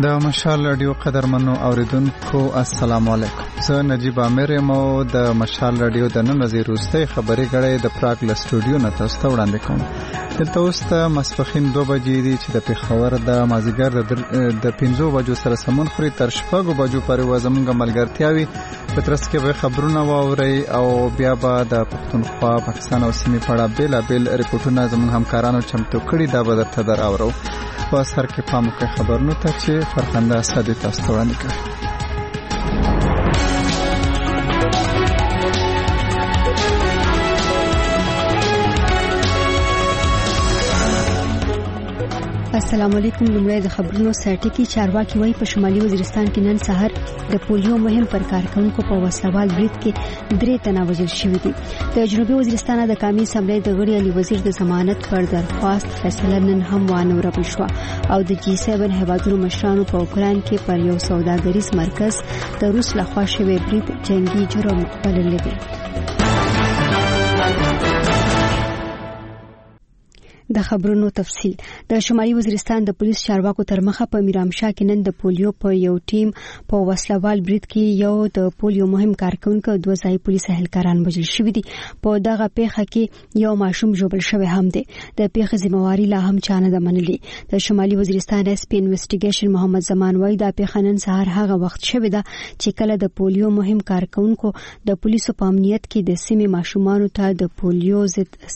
د مشال رادیو قدرمنو اوریدونکو السلام علیکم. زه نجیب عامر یم او د مشال رادیو د نن ورځې وروستۍ خبري غړې د پراګ له سټوډیو نه تاسو ته وړاندې کوم. دلته اوس ته ماسپښین 2 بجې دي چې د پیښور د مازیګر د 5 بجو سره سمون خوري تر 6 بجو پورې زموږ ملګرتیاوي په ترڅ کې به خبرونه واوري او بیا به د پښتونخوا پاکستان او سیمې په اړه بیلابیل ریپورتونه زموږ همکارانو چمتو کړي دا به درته دراورو. په سر کې پام وکړئ خبرونو ته چې فرخنده اسدی تاسو ته وړاندې کوي. السلام علیکم. لمړی د خبرونو سرټکی چارواکي وایي په شمالي وزیرستان کې نن سحر د پولیو مهم پر کارکونکو په وسلوال برید کې 3 تنه وژل شوي دي. د جنوبي وزیرستان د قومي اسمبلی د غړي علي وزیر د ضمانت پر درخواست فیصله نن هم وانورول شو او د G7 هیوادونو مشرانو په اوکران کې پر یو سوداګریز مرکز د روس لخوا شوی برید جنگي جرم بللی دی. د خبرونو تفصیل. د شمالي وزیرستان د پولیس چارواکو تر مخه په میرامشاه کې نن د پولیو په یو ټیم په وسلوال برید کې یو د پولیو مهم کارکونکو 2 ځای پولیس اهلکاران وژل شوي دي. په دغه پیښه کې یو ماشوم ژوبل شوی هم دی. د پیښې ذمہواری لا هم چانه ده منلي. د شمالي وزیرستان اس پی انویسټیګیشن محمد زمان وایي دا پیښه نن سهار هغه وخت شوې ده چې کله د پولیو مهم کارکونکو د پولیسو په امنیت کې د سیمې ماشومانو ته د پولیو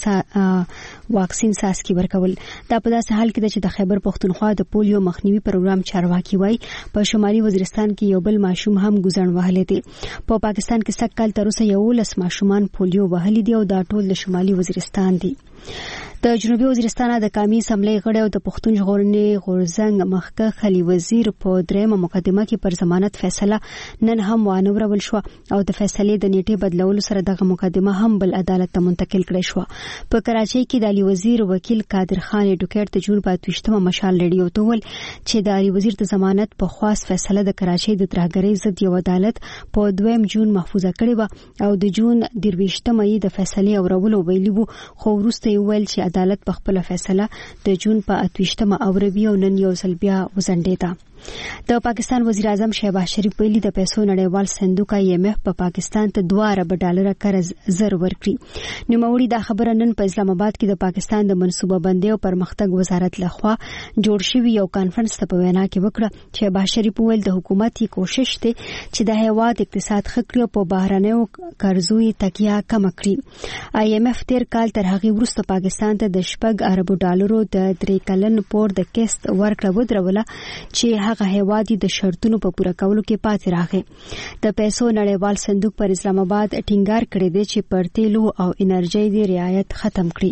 ضد واکسین کی ورکول. دا په داسې حال کې ده چې د خیبر پښتونخوا د پولیو مخنیوي پروګرام چارواکي وایي په شمالي وزیرستان کې یو بل ماشوم هم ګوزن وهلی دی. په پاکستان کې سږ کال تر اوسه 11 ماشومان پولیو وهلي دي او دا ټول د شمالي وزیرستان دي. د جنوبي وزیرستان د قومي اسمبلی غړي او د پښتون ژغورنې غورځنګ مخکښ علي وزیر په درېمه مقدمه کې پر ضمانت فیصله نن هم وانورول شو او د فیصلې د نیټې بدلولو سره دغه مقدمه هم بل عدالت ته منتقل کړې شو. په کراچۍ کې د علي وزیر وکیل قادر خان ایډوکیټ ته جون 28 مشال رادیو ته ول چې د علي وزیر د ضمانت په خاص فیصله د کراچۍ د ترهګرۍ ضد یو عدالت په 2 جون محفوظه کړې و او د جون 23 مې د فیصلې اورولو ویلي وو خو وروسته یې ویل چې عدالت په خپل فیصله د جون په 28 اوروي او نن یو ځل بیا وزنډیدا. د پاکستان وزیر اعظم شهباز شریف ویلي د پیسو نړیوال صندوق IMF په پاکستان ته $2 ارب قرض زر ورکړي. نوموړي دا خبره نن په اسلام آباد کې د پاکستان د منصوبه بندۍ او پرمختګ وزارت لخوا جوړ شوی یو کانفرنس ته په وینا کې وکړه. شهباز شریف ویل د حکومت کوشش دی چې د هیواد اقتصاد ښه کړي او په بهرنیو قرضو تکیه کم کړي. IMF تیر کال تر هغه وروسته پاکستان ته د $10 ارب د 3 کلن پور د قسط ورکړه ودروله چې هغه هیواد د شرطونو په پوره کولو کې پاتې راغی. د پیسو نړیوال صندوق پر اسلام آباد ټینګار کړی دی چې پر تیلو او انرژي دی رعایت ختم کړي.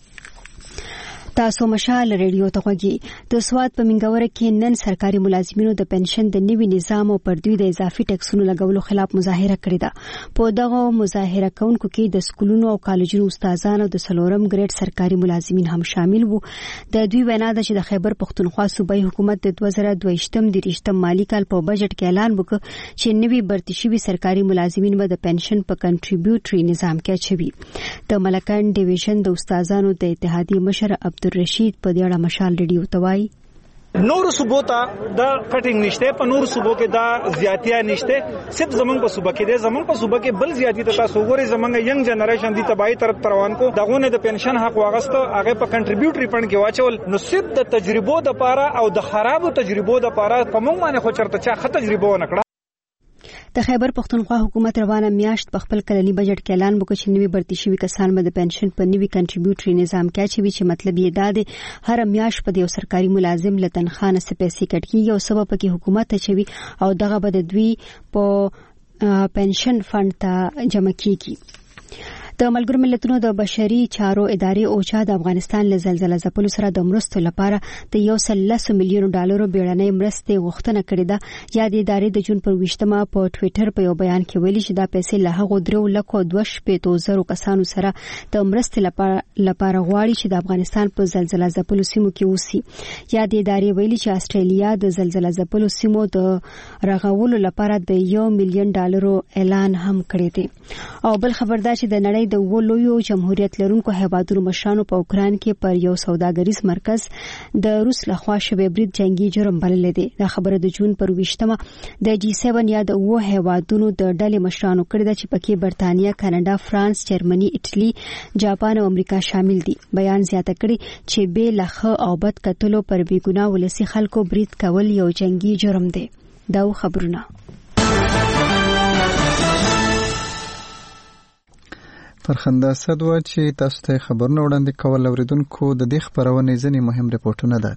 تاسو مشال رادیو ته غوږی. د سواد په منګوره کې نن سرکاري ملازمینو د پنشن د نوي نظام او پر دوی د اضافي ټکسونو لګولو خلاف مظاهره کړې ده. په دغه مظاهره کوونکو کې د سکولونو او کالجونو استادان او د 4م ګریډ سرکاري ملازمین هم شامل وو. د دوی وینا ده چې د خیبر پښتونخوا صوبایي حکومت د 2022 مالی کال په بجټ کې اعلان وکړ چې نوي برتي شوي سرکاري ملازمین به د پنشن په کنټریبیوټري نظام کې اچوي. د ملکان ډیویژن د استادانو د اتحادیې مشر عبدالرشید په دې اړه مشال رادیو ته وایي نور صوبو ته دا کټینګ نشته، په نور صوبو کې دا زیاتیا نشته، صرف زمونږ په صوبه کې دی. زمونږ په صوبه کې بل زیاتی ته تاسو وګورئ، زمونږ ینګ جنریشن دی تباہی طرف روان کو دغه د پنشن حق واغسته هغه په کنټریبیوټری فند کې واچول. نو صرف د تجربو د پاره او د خرابو تجربو د پاره په موږ باندې خو چرته چا خه تجربه ونکړه. د خیبر پښتونخوا حکومت روانه میاشت په خپل کلنی بجټ کې اعلان وکړ چې نوي برتي شوي کسان به د پنشن په نوي کنټریبیوټري نظام کې اچوي چې مطلب یې دا دی هر میاشت په یو سرکاري ملازم له تنخواه نه پیسې کټ کیږي او سبب کې حکومت اچوي او دغه به د دوی په پنشن فند ته جمع کیږي. د ملګرو ملتونو د بشري چارو ادارې اوچا د افغانستان له زلزلې ځپلو سره د مرستو لپاره د $110 میلیون بیړنۍ مرستې غوښتنه کړې ده. یا د ادارې د جون پر 20 په ټوئیټر په یو بیان کې ویلي چې دا پیسې له هغو 3,250,000 کسانو سره د مرستې لپاره غواړي چې د افغانستان په زلزلې ځپلو سیمو کې اوسي. یا د ادارې ویلي چې استرالیا د زلزلې ځپلو سیمو د رغولو لپاره د $1 ملیون اعلان هم کړی دی. او بل خبردار چې د نړۍ د ولویو جمهوریت لرونکو هیوادونو مشرانو په اوکران کې پر یو سوداګریز مرکز د روس لخوا شوی برید جنگي جرم بلل دي. دا خبره د جون پر 20مه د G7 یا د هیوادونو د ډلې مشرانو کړې ده چې پکې برتانیا، کاناډا، فرانس، جرمني، ایټالي، جاپان او امریکا شامل دي. بیان زیاته کړي چې بې لخه او بد کتلو پر بیګناه ولسی خلکو برید کول یو جنگي جرم دی. دا خبرونه فرخنده صدوه چې تاسو ته خبرونه وړاندې کول اوریدونکو د دې خبرونه ځینې مهم ریپورتونه ده.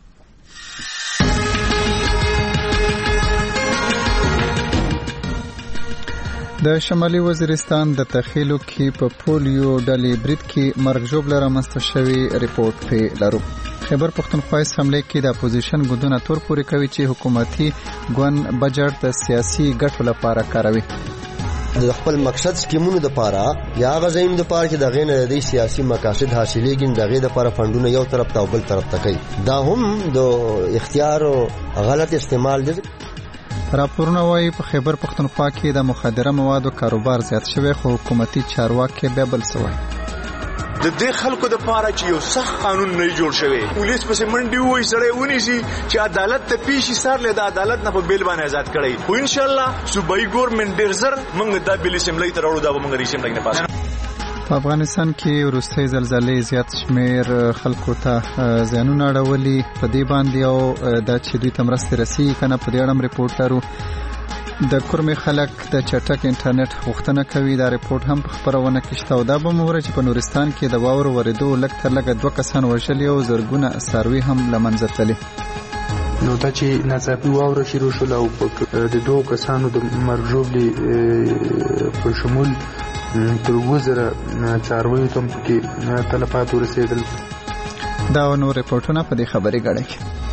د شمالي وزیرستان د تخیلو کې په پولیو ډلې برید کې مرګ ژوبله رامنځته شوی ریپورت په لرو. خیبر پښتونخوا اسمبلی کې د اپوزیشن ګوندونه تور پورې کوي چې حکومتي ګوند بجټ د سیاسي ګټو لپاره کاروي. د خپل مقصد سکیمونو د لپاره یا غزایم د لپاره چې د غینه د سیاسي مقاصد حاصلېږي د غې د لپاره فندونه یو طرف ته او بل طرف ته کوي. دا هم د اختیار او غلط استعمال دي. راپورونه وايي په خیبر پښتونخوا کې د مخدره موادو کاروبار زیات شوی خو حکومتي چارواکي به بل څه وایي. د دې خلکو د پاره چې یو سخت قانون نه جوړ شوی پولیس پسې منډي وای سره ونیسي چې عدالت ته پیشي سر له د عدالت نه په بیل باندې آزاد کړي خو ان شاء الله صوبایي ګورنمنت ډیر زر موږ د بیل اسمبلی ته راوړو دا موږ ریشم لګنه پاس. په افغانستان کې وروستۍ زلزلې زیات شمیر خلکو ته زیانونه اړولي په دې باندې او د چې دوی ته مرستې رسیږي کنه په دې اړه ریپورت لرو. د کورمې خلک د چټک انټرنیټ غوښتنه کوي. دا ریپورت هم په خبرونه کې شته او دا به موږ چې په نورستان کې د واورو ورېدو لږ تر لږه 2 کسان وژلي او زرګونه څاروي هم له منځه تللي. نو دا چې ناڅاپي واوره شروع شوله او د 2 کسانو د مرګ ژوبلې په شمول تر 2000 څارویو ته پکې تلفات ورسېدل. دا نور ریپورتونه په دې خبرې غړي.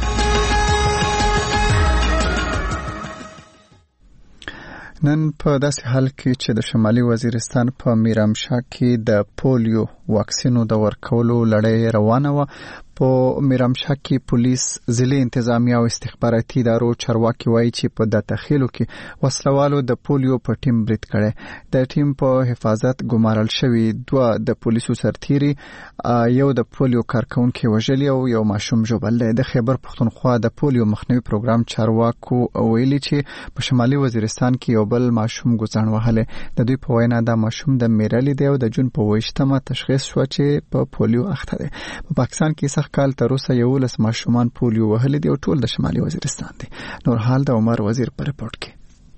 نن په داسې حال کې چې د شمالي وزیرستان په میرامشاه کې د پولیو واکسینو د ورکولو لړۍ روانه و. په میرامشاه کې پولیس، ضلعي انتظامیه او استخباراتي ادارو چارواکي وایي چې په د تخیلو کې وسلوالو د پولیو په ټیم برید کړي. د ټیم په حفاظت ګمارل شوی 2 د پولیسو سرتیري، یو د پولیو کارکونکي وژلي او یو ماشوم ژوبل دی. د خیبر پښتونخوا د پولیو مخنیوي پروګرام چارواکو ویلي چې په شمالي وزیرستان کې یو بل ماشوم ګوزڼ وهلی. د دوی په وینا دا ماشوم د میرالي دی او د جون په 28مه تشخیص شو چې په پولیو اخته دی. په پاکستان کې سخت کال تر اوسه 11 ماشومان پولیو وهلي دي او ټول د شمالي وزیرستان دي. نور حال د عمر وزیر په رپورت کې.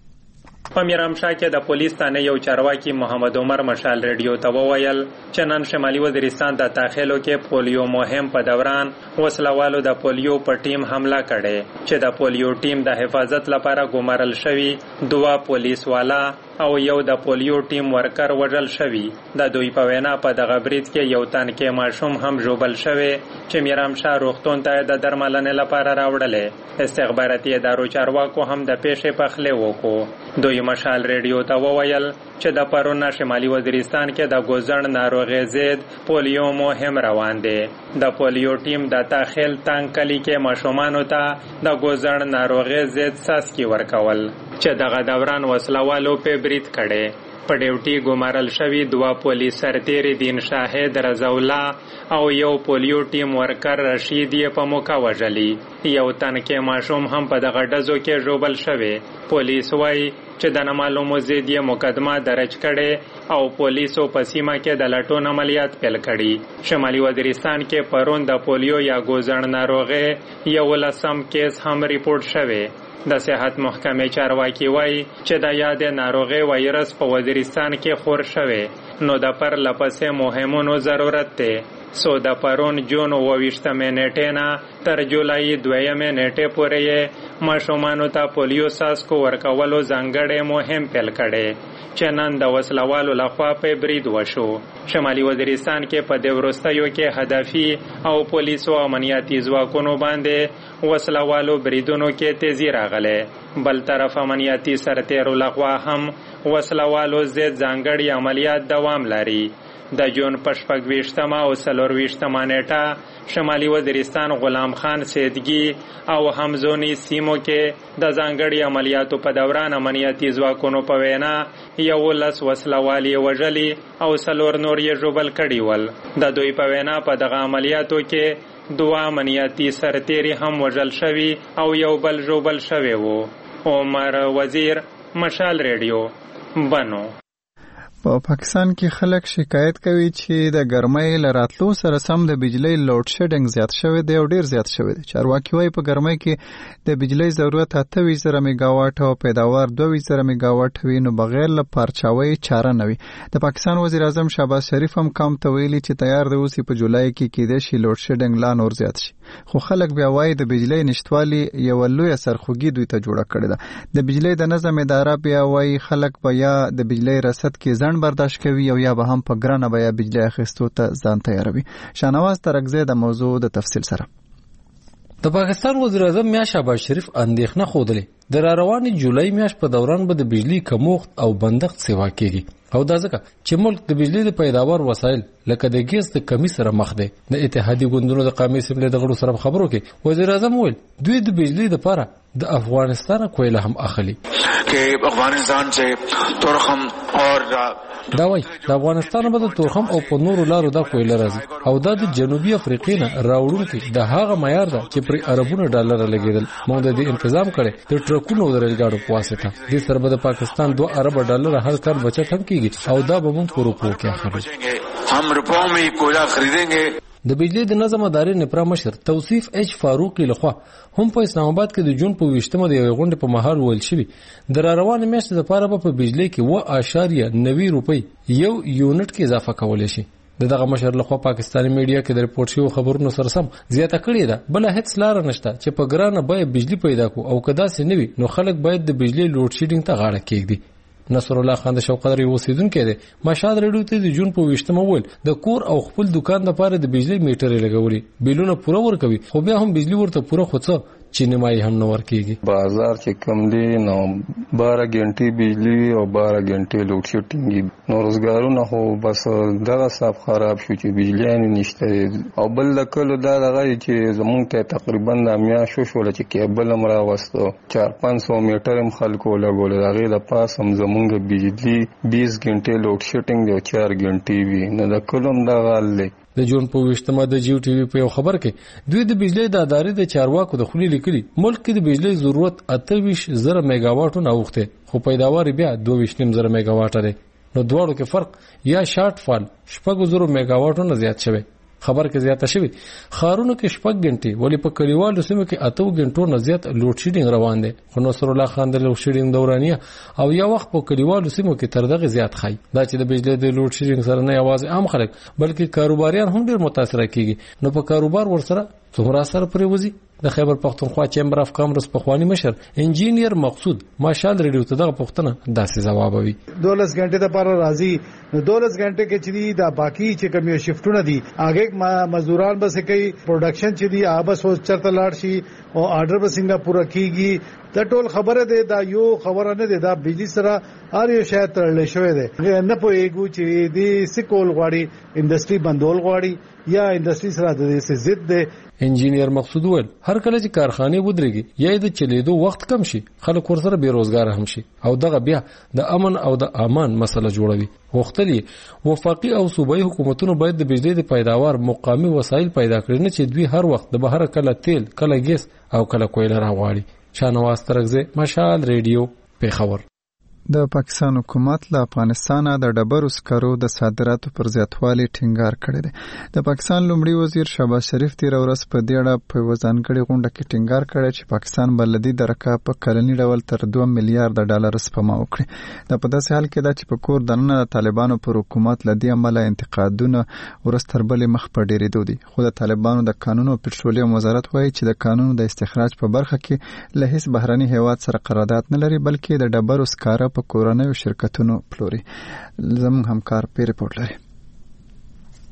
په میرامشاه کې د پولیس ثانه یو چارواکي محمد عمر مشال ریډیو ته وویل چې نن شمالي وزیرستان د داخلو کې پولیو مهم په دوران وسلوالو د پولیو په ټیم حمله کړې چې د پولیو ټیم د حفاظت لپاره ګمارل شوی 2 پولیس والا او یو د پولیو ټیم ورکر وژل شوی. د دوی په وینا په دغه برید کې یو تن کې ماشوم هم ژوبل شوی چې میرامشاه روغتون ته د درملنې لپاره راوړلې. استخباراتي ادارو چارواکو هم د پیښې پخلی وکړو. دوی مشال ریډیو ته وویل چې د پرونه شمالي وزیرستان کې د ګوزڼ ناروغي ضد پولیو مهم روان دی. د پولیو ټیم د داخل تنگ کلی کې ماشومانو ته د ګوزڼ ناروغي ضد څاڅکي ورکول چې دغه دوران وسلوالو په برید کړي. په ډیوټي ګمارل شوی 2 پولیس سرتیري دین شاهد رضاولا او یو پولیو ټیم ورکر رشید یې په موقع وژلي. یو تن کې ماشوم هم په دغه ډزو کې ژوبل شوی. پولیس وایي چې د نامعلومو ضد یې مقدمه درج کړي او پولیسو په سیمه کې د لټون عملیات پیل کړي. شمالي وزیرستان کې پرون د پولیو یا ګوزڼ ناروغي 11 کیس هم ریپورت شوی. د صحت محکمې چارواکي وایي چې د یاد ناروغي وایرس په وزیرستان کې خور شوی نو د پر لپسې مهمونو ضرورت دی. سو د پرون جون 28 نیټې نه تر جولای 2 نیټې پورې ماشومانو ته پولیو څاڅکو ورکولو ځانګړی مهم پیل کړي چې نن د وسلوالو لخوا په برید وشو. شمالي وزیرستان کې په د وروستیو کې هدفي او پولیسو امنیتي ځواکونو باندې وسلوالو بریدونو کې تیزی راغله. بل طرف امنیتي سرتیرو لخوا هم وسلوالو ضد ځانګړي عملیات دوام لري. د جون په 26 او 24 نیټه شمالي وزیرستان غلام خان سیدګي او همزونی سیمو کې د ځانګړي عملیاتو په دوران امنیتي ځواکونو په وینا 11 وسلوالي وژلي او 4 نور یې ژوبل کړي ول. د دوی په وینا په دغه عملیاتو کې 2 امنیتي سرتیري هم وژل شوي او یو بل ژوبل شوی وو. عمر وزیر، مشال ریډیو، بنو. په پاکستان کې خلک شکایت کوي چې د ګرمۍ له راتلو سره سم د بجلی لوډ شیډینګ زیات شوی دی او ډیر زیات شوی دی. چارواکي وايي په ګرمۍ کې د بجلی ضرورت 28,000 میگاواټ او پیداوار 22,000 میگاواټ وي، نو بغیر له پارچاوي چاره نه وي. د پاکستان وزیر اعظم شهباز شریف هم قوم ته ویلي چې تیار دی اوسې په جولای کې کېدای شي لوډ شیډینګ لا نور زیات شي، خو خلک بیا وايي د بجلی نشټوالي یو لوی سرخوږي دوی ته جوړه کړې ده. د بجلی د نظم اداره بیا وايي خلک به یا د بجلی رصد کې برداشت کوي او یا به هم په ګرانه بیا بجلی اخیستو ته ځان تیاروي. شاهنواز ترکزی د موضوع د تفصیل سره. د پاکستان وزیر اعظم میا شهباز شریف اندېښنه خوده د راروانې جولای میاشت په دوران به د بجلی کمښت او بندښت سیوا کیږي او دا ځکه چې ملک د بجلی د پیداوار وسایل لکه د ګیس د کمی سره مخ دی. د اتحادیې ګوندونو د قومي اسمبلی د غړو سره خبرو کې وزیر اعظم وویل دوی د بجلی لپاره د افغانستان کویله هم اخلي کې افغانستان سے تورخم اور دا وای د افغانستان په تورخم او په نورو لارو دا کویله راځي او دا د جنوبي افریقا نه راوړونکي د هغه معیار ده چې پر اربونو ډالر لګیدل. موږ د دې تنظیم کړي د ټرکونو او ریلګاډو په واسطه د سربه د پاکستان 2 ارب ډالر هر کال بچت هم کیږي او دا به موږ په روپو کې اخلو. هم روپو में कोयला खरीदेंगे. د بجلی د نظم ادارې نپرا مشر توصیف اچ فاروقی لخوا هم په اسلام آباد کې د جون په 20 د یو غونډې په مهال ویل شوی د روانه میاشتې لپاره په بجلی کې 1.90 روپۍ یو یونټ کې اضافه کولای شي. دغه مشر لخوا پاکستاني میډیا کې د ریپورت شوی خبرونو سره سم زیاته کړې ده بل هیڅ لار نشته چې په ګرانه به بجلی پیدا کو او کدا سي نوي نو خلک باید د بجلی لوډ شیډینګ ته غاړه کېږدي. نصر الله خان د شوقدري اوسیدونکو دی مشهد ریډیو ته د جون په 20 مول د کور او خپل دکان لپاره د بجلی میټر لګولي بیلونه پوره ورکوي خو بیا هم بجلی ورته پوره خوڅه چینمای هم نو ورکیږي. بازار چې کم دی نو 12 غنټې بجلی او 12 غنټې لوډ شیډینګ نو روزګارونه هو بس دغه صاحب خراب شو چې بجلی نه نشته او بل کله دا دغه چې زمونږ ته تقریبا د میاشو شو چې کېبل امر واستو 4-500 میټر هم خلکو لګول دغه د پاس هم زمونږ بجلی 20 غنټې لوډ شیډینګ او 4 غنټې وی نه د کلم دغه ل د جون په 20 د جیو ټي وی په خبر کې دوی د بجلی د ادارې د چارواکو د خولي لیکلي ملک کې د بجلی ضرورت 28,000 میگاواټ نه وخته خو پیداوار بیا 22,000 میگاواټ دی. نو دواړو کې فرق یا شارټ فال 4,000 میگاواټ نه زیات شوی. خبر کې زیاته شوی خارونو کې 6 غنټې ولی په کلیوالو سیمو کې 8 غنټو نه زیات لوډ شیډینګ روان دي. خو نصر الله خان د لوډ شیډینګ دورانیه او یو وخت په کلیوالو سیمو کې تر دغه زیات خای دا چې د بجلی د لوډ شیډینګ سره نه یوازې عام خلک بلکې کاروباریان هم ډیر متاثر کیږي. نو په کاروبار ورسره څومره اثر پرې وځي. د خیبر پختونخوا چیمبر اف کامرس په خواني مشر انجینیر مقصود ماشال ریډیو ته دغه پښتنه داسې جواب وی 12 غنټې د پر راځي نو 12 غنټې کې چې دا باقی چې کوم شفټونه دي هغه مزدوران به سې کوي پروډکشن چې دی هغه به چرته لاړ شي او آرډر به څنګه پوره کیږي. دا ټول خبره ده دا یو خبره نه ده دا بجلی سره هر یو شاید تړل شوی دی نه پوهیږو چې دې سکول غواړي انډستری بندول غواړي یا انډستری سره د دې ضد ده. انجینیر مقصود ول هر کله چې کارخانه ودرېږي یا د چلیدو وخت کم شي خلک ورسره بیروزګار هم شي او دغه بیا د امن او د امان مسله جوړوي. وختلی وفاقي او صوبایي حکومتونو باید د بجلی د پیداوار مقامی وسایل پیدا کړي نه چې دوی هر وخت د بهر کله تیل کله ګیس او کله کویله راغواړي. شاهنواز ترکزی مشال ریډیو پیښور. د پاکستان حکومت له افغانستان د ډبرو سکرو د صادراتو پر زیاتوالي ټینګار کړی دی. د پاکستان لومړي وزیر شهباز شریف تیر ورځ په دې اړه په ځانګړي غونډه کې ټینګار کړی چې پاکستان بلدي درکه په کلنی ډول تر 2 میلیارډ ډالر سپما وکړي. دا په داسې حال کې ده چې په کور دننه د طالبانو پر حکومت لدی عمله انتقادونه ورستر بلې مخ په ډیرېدو دي. خو د طالبانو د قانون او پټرولیم وزارت وایي چې د قانون د استخراج په برخه کې له هیڅ بهرني هیواد سره قرارداد نه لري بلکې د ډبرو سکاره په کورنیو شرکتونو پلوري. زموږ همکار په ریپورت لري.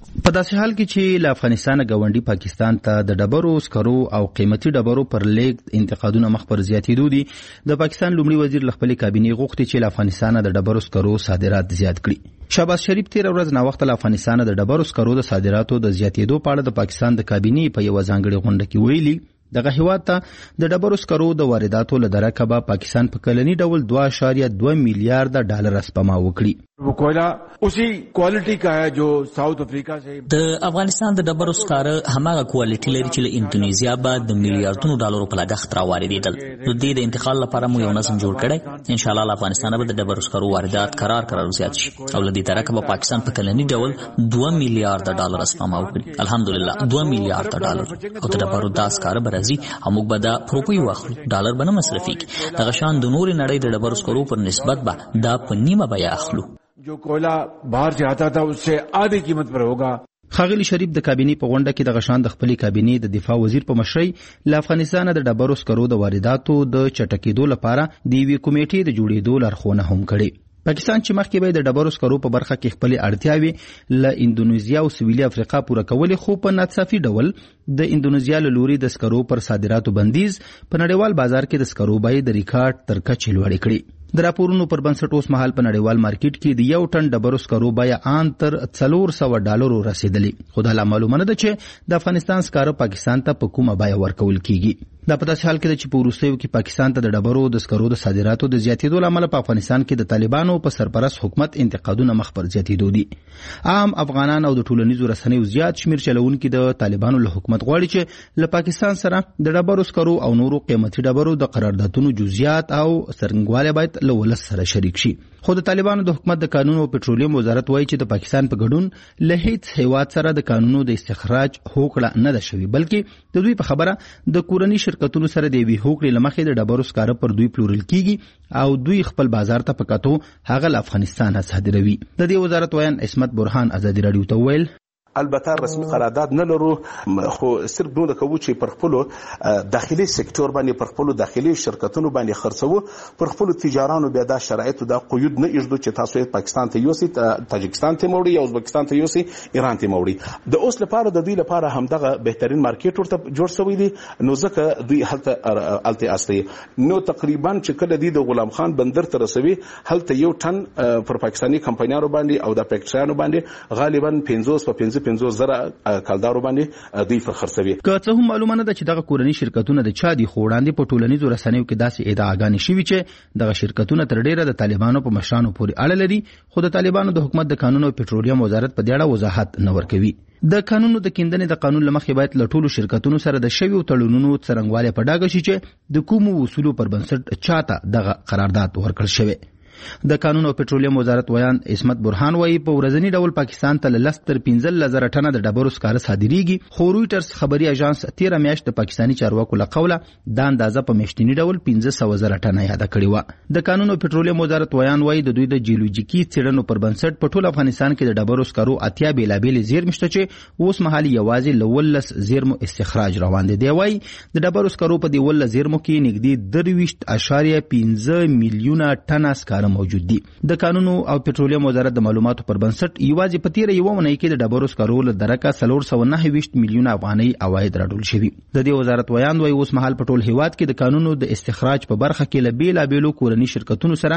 په داسې حال کې چې له افغانستان غونډي پاکستان ته د ډبرو سکرو او قیمتي ډبرو پر لیږد انتقادونه مخ پر زیاتېدو دي، د پاکستان لومړي وزیر له خپلې کابینې غوښتي چې له افغانستان د ډبرو سکرو صادرات زیات کړي. شهباز شریف تیر ورځ ناوخته له افغانستان د ډبرو سکرو د صادراتو د زیاتېدو په اړه د پاکستان د کابینې په یوه ځانګړې غونډه کې ویلي دغه هیواد ته د ډبرو سکرو د وارداتو له درکه به پاکستان په کلني ډول 2.2 میلیارډ ډالر سپما وکړي. वो कोयला उसी क्वालिटी का है जो साउथ अफ्रीका से د افغانستان د ډبرو سکاره هماغه کوالټي لري چې له اندونیزیا به د میلیارډونو ډالرو په لګښت راواردېدل. د دې د انتقال لپاره مو یو نظم جوړ کړی. ان شاء الله له افغانستان به د ډبرو سکرو واردات قرار زیات شي او له دې درکه به پاکستان په کلني ډول 2 میلیارډ ډالر سپما وکړي. الحمدلله 2 میلیارډ ډالر او د ډبرو دا سکاره به راځي او موږ به دا پروپي واخلو، ډالر به نه مصرفېږي. دغه شان د نورې نړۍ د ډبرو سکرو پر نسبت به دا په نیمه بیه اخلو. जो कोयला बाहर से आता था उससे आधी कीमत पर होगा. ښاغلي شریف د کابینې په غونډه کې د غشان د خپلې کابینې د دفاع وزیر په مشرۍ له افغانستان د ډبرو سکرو د وارداتو د چټکېدو لپاره د یوې کمیټې د جوړېدو لارښوونه هم کړې. پاکستان چې مخکې به د ډبرو سکرو په برخه کې خپلې اړتیاوې له اندونیزیا او سویلي افریقا پوره کولې، خو په ناڅاپي ډول د اندونیزیا له لوري د سکرو پر صادراتو بندیز په نړیوال بازار کې د سکرو بیې د ریکارډ تر کچې لوړې کړې. د راپورونو پر بنسټ اوس مهال په نړیوال مارکیټ کې د یو ټن ډبرو سکرو بیه ان تر 400 ډالرو رسیدلې. خو دا لا معلومه نه ده چې د افغانستان سکاره پاکستان ته په کومه بیه ورکول کیږي. دا په داسې حال کې ده چې په وروستیو کې پاکستان ته د ډبرو د سکرو د صادراتو د زیاتېدو له امله په افغانستان کې د طالبانو په سرپرست حکومت انتقادونه مخ پر زیاتېدو دي. عام افغانان او د ټولنیزو رسنیو زیات شمیر چلوونکي د طالبانو له حکومت غواړي چې له پاکستان سره د ډبرو سکرو او نورو قیمتي ډبرو د قراردادونو جزئیات او څرنګوالی باید له ولس سره شریک شي. خو د طالبانو د حکومت د قانون او پټرولیم وزارت وایي چې د پاکستان په ګډون له هیڅ هیواد سره د قانونو د استخراج هوکړه نه ده شوې، بلکې د دوی په خبره د کورني شرکتونو سره د یوې هوکړې له مخې د ډبرو سکاره پر دوی پلورل کیږي او دوی خپل بازار ته په کتو هغه له افغانستان صادروي. د دې وزارت ویان عصمت برهان ازادي راډیو ته ویل البته رسمي قرارداد نه لرو، خو صرف نو کوو چې پر خپل داخلي سکتور باندې پر خپل داخلي شرکتونو باندې خرڅو، پر خپل تجارانو بیا د شرایطو د قیود نه ایجدو چې تاسو پاکستان ته یوسي، تاجکستان ته موړي یا ازبکستان ته یوسي، ایران ته موړي. د اوس لپاره د دوی لپاره همدغه بهترین مارکیټ ورته جوړ شوی دی، نو ځکه دوی هلته اصلي نو تقریبا چې کله دی د غلام خان بندر ته رسوي هلته یو ټن پر پاکستاني کمپنیانو باندې او د پاکستانو باندې غالبا 50 زره کلدارو باندې دوی خرڅوي. که څه هم معلومه نه ده چې دغه کورني شرکتونه د چا دي، خو وړاندې په ټولنیزو رسنیو کې داسې ادعاګانې شوي چې دغه شرکتونه تر ډیره د طالبانو په مشرانو پورې اړه لري، خو د طالبانو د حکومت د قانون او پټرولیم وزارت په دې اړه وضاحت نه ورکوي. د قانونو د کیندنې د قانون لمخې باید له ټولو شرکتونو سره د شویو تړونونو څرنګوالی په ډاګه شي چې د کومو اصولو پر بنسټ چاته دغه قرارداد ورکړل شوی. د قانون او پټرولیم وزارت ویان عصمت برهان وایي په ورځنی ډول پاکستان ته له 10 تر 15 ټنه د ډبرو سکاره صادریږي، خو رويټرز خبري اژانس 13 میاشت د پاکستاني چارواکو له قوله دا اندازه په میاشتنی ډول 1500 ټنه یاد کړې و. د قانون او پټرولیم وزارت ویان وایي د دوی د جیولوژیکي څېړنو پر بنسټ په ټول افغانستان کې د ډبرو سکارو اتیا بیلابېل زیرمې شته چې اوس مهال یوازې له 19 زیرمو استخراج روان دي. دی وایي د ډبرو سکارو په دې 19 زیرمو کې نږدې 23.15 میلیونه ټنه سکاره موجود دي. د قانون او پټرولیم وزارت د معلوماتو پر بنسټ یوازې په تیره یوه اونۍ کې د ډبرو سکرو له درکه 429 میلیونه افغانۍ عواید راټول شوي. د دې وزارت ویان وایي اوس مهال په ټول هیواد کې د قانونو د استخراج په برخه کې له بیلابېلو کورني شرکتونو سره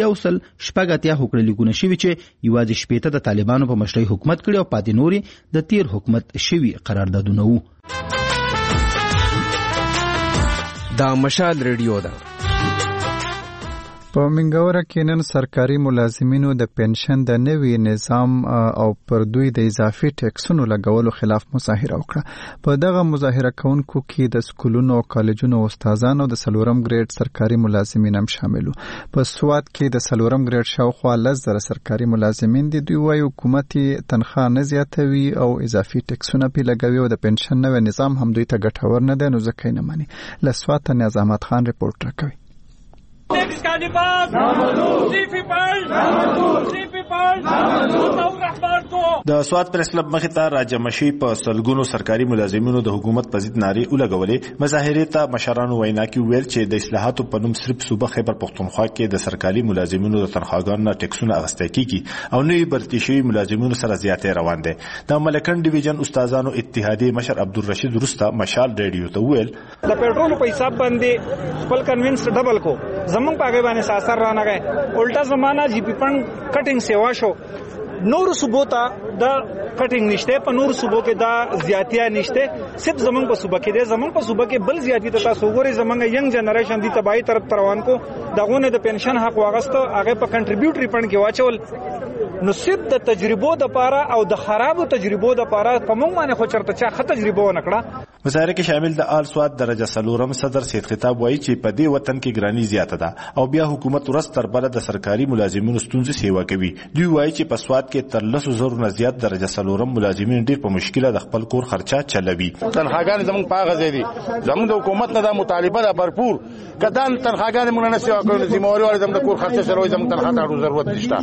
180 هوکړې لیکونه شوي چې یوازې 80 د طالبانو په مشرۍ حکومت کړي او پاتې نورې د تیر حکومت شوي قراردادونه وو. دا مشال ریډیو ده. په منګوره کې نن سرکاري ملازمینو د پنشن د نوي نظام او پر دوی د اضافي ټیکسونو لګولو خلاف مظاهره وکړه. په دغه مظاهره کوونکو کې د سکولونو او کالجونو استادانو د 4م ګریډ سرکاري ملازمین هم شاملو. په سواد کې د 4م ګریډ شاوخوا 10,000 سرکاري ملازمین دي. دوی وايي حکومت تنخواه نه زیاتوي او اضافي ټیکسونه پې لګوي او د پنشن نوی نظام هم دوی ته ګټور نه دی، نو ځکه یې نه مني. له سواد نه احمد خان رپورټ راکوي. رحمان کو د سواد پریس کلب مخې ته راجمشي په سلګونو سرکاري ملازمینو د حکومت په ضد نارې ولګولې. مظاهرې ته مشرانو وینا کې ویل چې د اصلاحاتو په نوم صرف صوبه خیبر پختونخوا کې د سرکاري ملازمینو د تنخواګانو نه ټیکسونه اخیستل کیږي او نوي برتي شوي ملازمینو سره زیاتې روان دي. د ملکن ډیویژن استادانو اتحادیې مشر عبدالرشید رستا مشال ریډیو ته ویل د پېټرول په حساب باندې خپل کنوینس ډبل کو زمون پاګې باندې اثر را نه غي. الټا زمانہ جی پی پن کټینګ سیوا شو. نور صوبو ته د کټینګ نشته، په نور صوبو کې دا زیاتیا نشته، صرف زمون په صوبه کې دی. زمون په صوبه کې بل زیاتی ته تاسو وګورئ. زمونږ ینګ جنریشن دی تباہی طرف روان کو. دغه د پنشن حق واغستو هغه په کنټریبیوټری فند کې واچول. نو صرف د تجربو د پاره او د خرابو تجربو د پاره په موږ باندې خو چرته چا خه تجربه ونکړه. مظاهره کې شامل د آل سواد درجه سلورم صدر سید خطاب وایي چې په دې وطن کې ګرانی زیاته ده او بیا حکومت ورځ تر بله د سرکاري ملازمینو ستونزې سیوا کوي. دوی وایي چې په سواد کې تر 100,000 نه زیات درجه سلورم ملازمین ډیر په مشکله د خپل کور خرچه چلوي. تنخواګانې زموږ په هغه ځای دي، زموږ د حکومت نه د مطالبه ده برپور کدان تنخواګانې موږ نه سیوا کوو. ذمہواری ولې زموږ د کور خرچه سره زموږ تنخوا ته ضرورت نشته.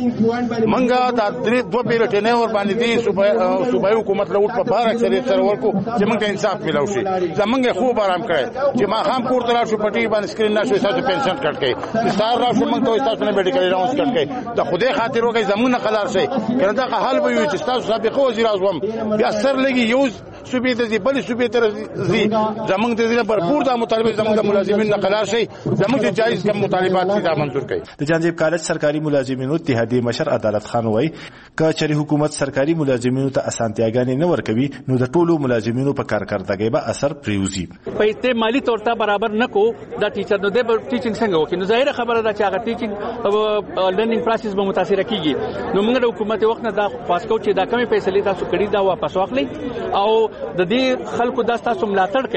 موږ د درې دوه پیرټ نه ور باندې دي صوبایي حکومت له وټ په بار اکثریت سره ورکو چې موږ ته انصاف ملو شي. زموږ خوب آرام کړی چې ما خام کور ته راشو پټي باندې سکرین نشو تاسو پنشن کټ کړي ستار راشو موږ ته تاسو نه میډیکل الاونس کټ کړي. د خدای خاطر وګي زمون نه قلار شي کنه دا حل به وي چې تاسو سابقه وزیر اعظم بیا سر لګي یو صوبې ته دي بل صوبې ته زی زمونږ ته دې برپور د مطالبه زمونږ د ملازمین نه قلار شي زمونږ جایز کم مطالبات دي دا منظور کړي. د جانجیب کالج سرکاري ملازمینو اتحادیې مشر عدالت خان وایي چې حکومت سرکاري ملازمینو ته اسانتیاګانې نه ورکوي نو د ټولو ملازمینو په کارکړتګۍ به اثر پریوزي. پیسې مالی تور ته برابر نکو دا ټیچر نو د ټیچینګ څنګه وکړي. نو ظاهر خبره ده چې هغه ټیچینګ لرنینګ پروسس به متاثر کیږي. نو موږ د حکومت وخت نه دا پاس کو چې دا کمی پیسې تاسو کړی دا واپس واخلي او د دې خلکو دا تاسو ملاتړ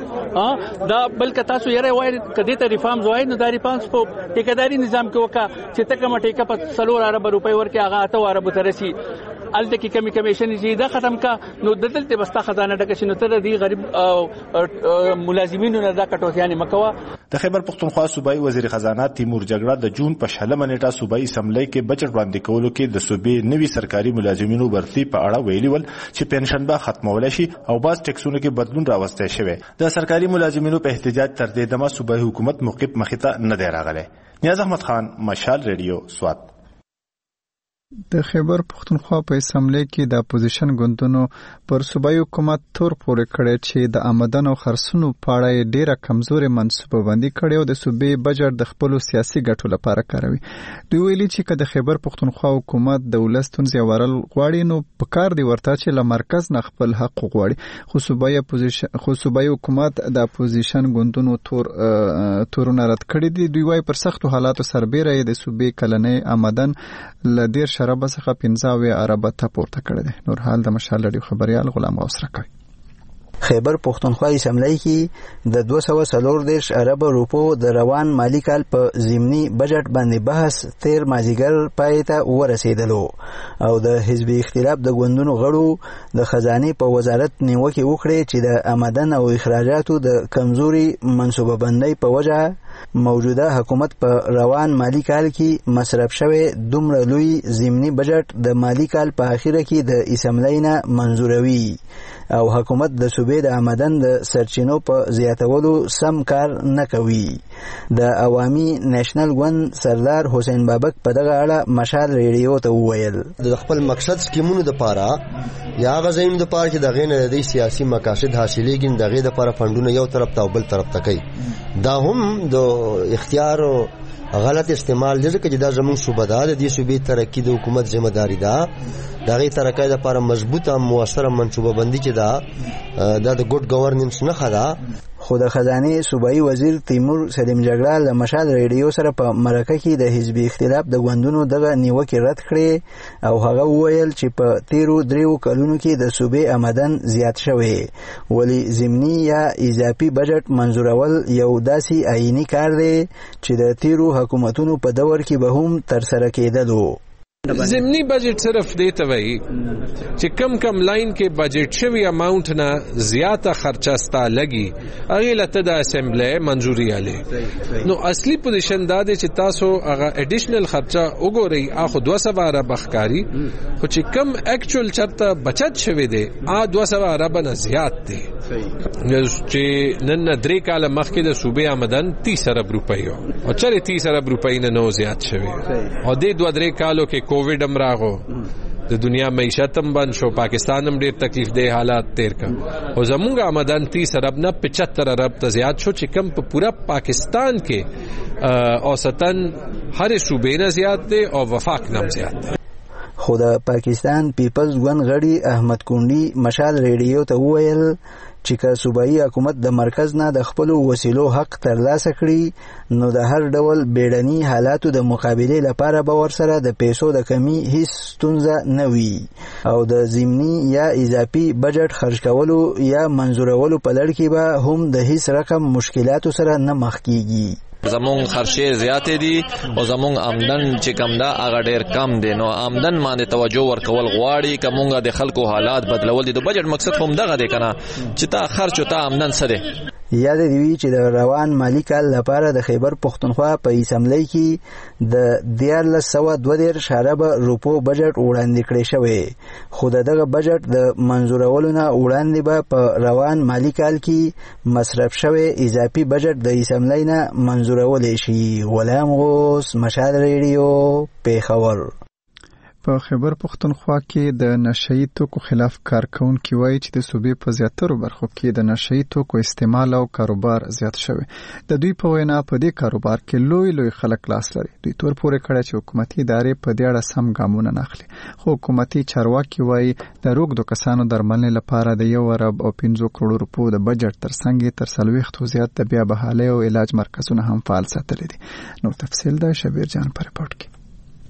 کوي. دا بلکې تاسو یې وایي کدی ته ریفارمز وایي نو دا ریفارمز په ټیکداري نظام کې وکړه چې ته کومه ټیکه په 3 ارب روپۍ ورکې هغه 8 ارب ته رسی الته کې کمی کمیشن چې دا ختم کا نو دلته بستا خزانه ډکه شنو تر دې غریب ملازمینو نه دا کټوتیانه مکوا. د خیبر پختونخوا صوبایي وزیر خزانه تیمور جګړه د جون په 16 نیټه صوبایي اسمبلی کې بجټ باندې کولو کې د صوبې نوي سرکاري ملازمینو برتي په اړه ویلي ول چې پنشن به ختمول شي او باز ټیکسونو کې بدلون راوستل شوی. د سرکاري ملازمینو په احتجاج تر دې دمه صوبایي حکومت موقف مخته نه دی راغلی. نیاز احمد خان مشال ریډیو سواد. د خیبر پختونخوا په اسمبلی کې د اپوزیشن ګوندونو پر صوبایي حکومت تور پورې کړی چې د آمدن او خرڅونو په اړه ډیره کمزورې منصوبه بندي کړې او د صوبې بجټ د خپلو سیاسي ګټو لپاره کاروي. دوی ویلي چې که د خیبر پختونخوا حکومت د ولس ستونزې اورل غواړي نو پکار دی ورته چې له مرکز نه خپل حق وغواړي. خو صوبایي حکومت د اپوزیشن ګوندونو تورونه رد کړي دي. دوی وايي پر سختو حالاتو سربیره یې د صوبې کلنۍ آمدن له 10 ارب څخه 15 ارب ته پورته کړی دی. نور حال د مشال رادیو خبريال غلام غوث راکوي. خیبر پختونخوا اسمبلی کې د 240 ارب روپو د روان مالی کال په ضمني بجټ باندې بحث تیر مازیګر پای ته ورسېدلو او د حزب اختلاف د ګوندونو غړو د خزانه په وزارت نیوکه وکړه چې د آمدن او اخراجاتو د کمزوري منصوبه بندۍ په وجه موجوده حکومت په روان مالی کال کې مصرف شوی دومره لوی ضمني بجټ د مالی کال په اخیره کې د اسمبلی نه منزوروي او حکومت د صوبې د آمدن د سرچینو په زیاتولو سم کار نه کوي. د عوامي نېشنل ګوند سردار حسین بابک په دغه اړه مشال ریډیو ته وویل د خپل مقصد سکیمونو د پاره یا غزایم د پاره چې دغه نه د سیاسي مقاصد حاصلېږي دغه د پاره فندونه یو طرف ته بل طرف ته کوي. دا هم د اختیار غلط استعمال دي چې دا زمون صوبه ده د دې صوبې ترقی د حکومت ذمہ داری ده. دغه ترقی لپاره مضبوطه موثره منصوبه بندي چې دا د ګډ گورننس نه خدا. خو د خزانه صوبایي وزیر تیمور سلیم جګړه له مشال ریډیو سره په مرکه کې د حزب اختلاف د ګوندونو دغه نیوکه رد کړې او هغه وویل چې په تیرو 3 کلونو کې د صوبې آمدن زیات شوی ولی ضمني یا اضافي بجټ منزورول یو داسي آئینی کار دی چې د تیرو حکومتونو په دور کې به هم تر سره کېدلو. ضمنی بجټ صرف دې ته وایي چې کم لاین کې بجټ شوی اماونت نه زیاته خرچه ستا لګي هغه لته د اسمبلی منځوري اله نو اصلي پوزیشن دا دی چې تاسو هغه اډیشنل خرچه وګورئ اخو 200 ارب ښکاری خو چې کم اکچوال چرته بچت شوی دی 200 ارب نه زیات دی چې نن 3 کال مخکې د صوبې آمدن 30 ارب روپۍ او چره 30 ارب روپۍ نه نو زیات شوی او د 2-3 کالو کې کووډ هم راغو د دنیا معیشت هم بند شو پاکستان هم ډیر تکلیف دی حالات تیر کا او زمونږ آمدن 30 ارب نه 75 ارب ته زیات شو چې کم په پورا پاکستان کې اوسطن هر صوبې نه زیات دی او وفاق نم زیات دی. خو د پاکستان پیپلز ګوند غړي احمد کونډي مشال ریډیو ته وویل چې که صوبایي حکومت د مرکز نه د خپل وسیلو حق ترلاسه کړي نو د هر ډول بیړني حالاتو د مقابلې لپاره به ورسره د پیسو د کمی هیڅ ستونزه نه وي او د ضمني یا اضافي بجټ خرج کولو یا منظورولو په لړ کې به هم د هیڅ رقم مشکلاتو سره نه مخ کیږي. زمون خرچه زیات دي او زمون آمدن چې کم دا هغه ډیر کم دي نو آمدن باندې توجه ورکول غواړي کومه د خلکو حالات بدلول دي د بجټ مقصد هم دغه دی کنه چې تا خرچ او تا آمدن سره یاد دی چې د روان مالی کال لپاره د خیبر پختونخوا په اسمبلی کې د 1402 ارب روپو بجټ وړاندې کړی شوی خو دغه بجټ د منظورولو نه وړاندې به په روان مالی کال کې مصرف شوی اضافي بجټ د اسمبلی نه منظورول شي. غلام غوث مشال ریډیو پیښور. په خیبر پختونخوا کې د نشئی توکو خلاف کارکونکي وایي چې د صوبې په زیاترو برخو کې د نشئی توکو استعمال او کاروبار زیات شوی. د دوی په وینا په دې کاروبار کې لوی خلک لاس لري. دوی تور پورې کړی چې حکومتي ادارې په دې اړه سم ګامونه نه اخلي. خو حکومتي چارواکي وایي د روږدو کسانو درملنې لپاره د 1 ارب او 15 کروڑ روپو د بجټ ترڅنګ تر 40 زیات د بیا بحالۍ او علاج مرکزونه هم فعال ساتلي دي. نو تفصیل د شبیر جان پر رپورټ کې.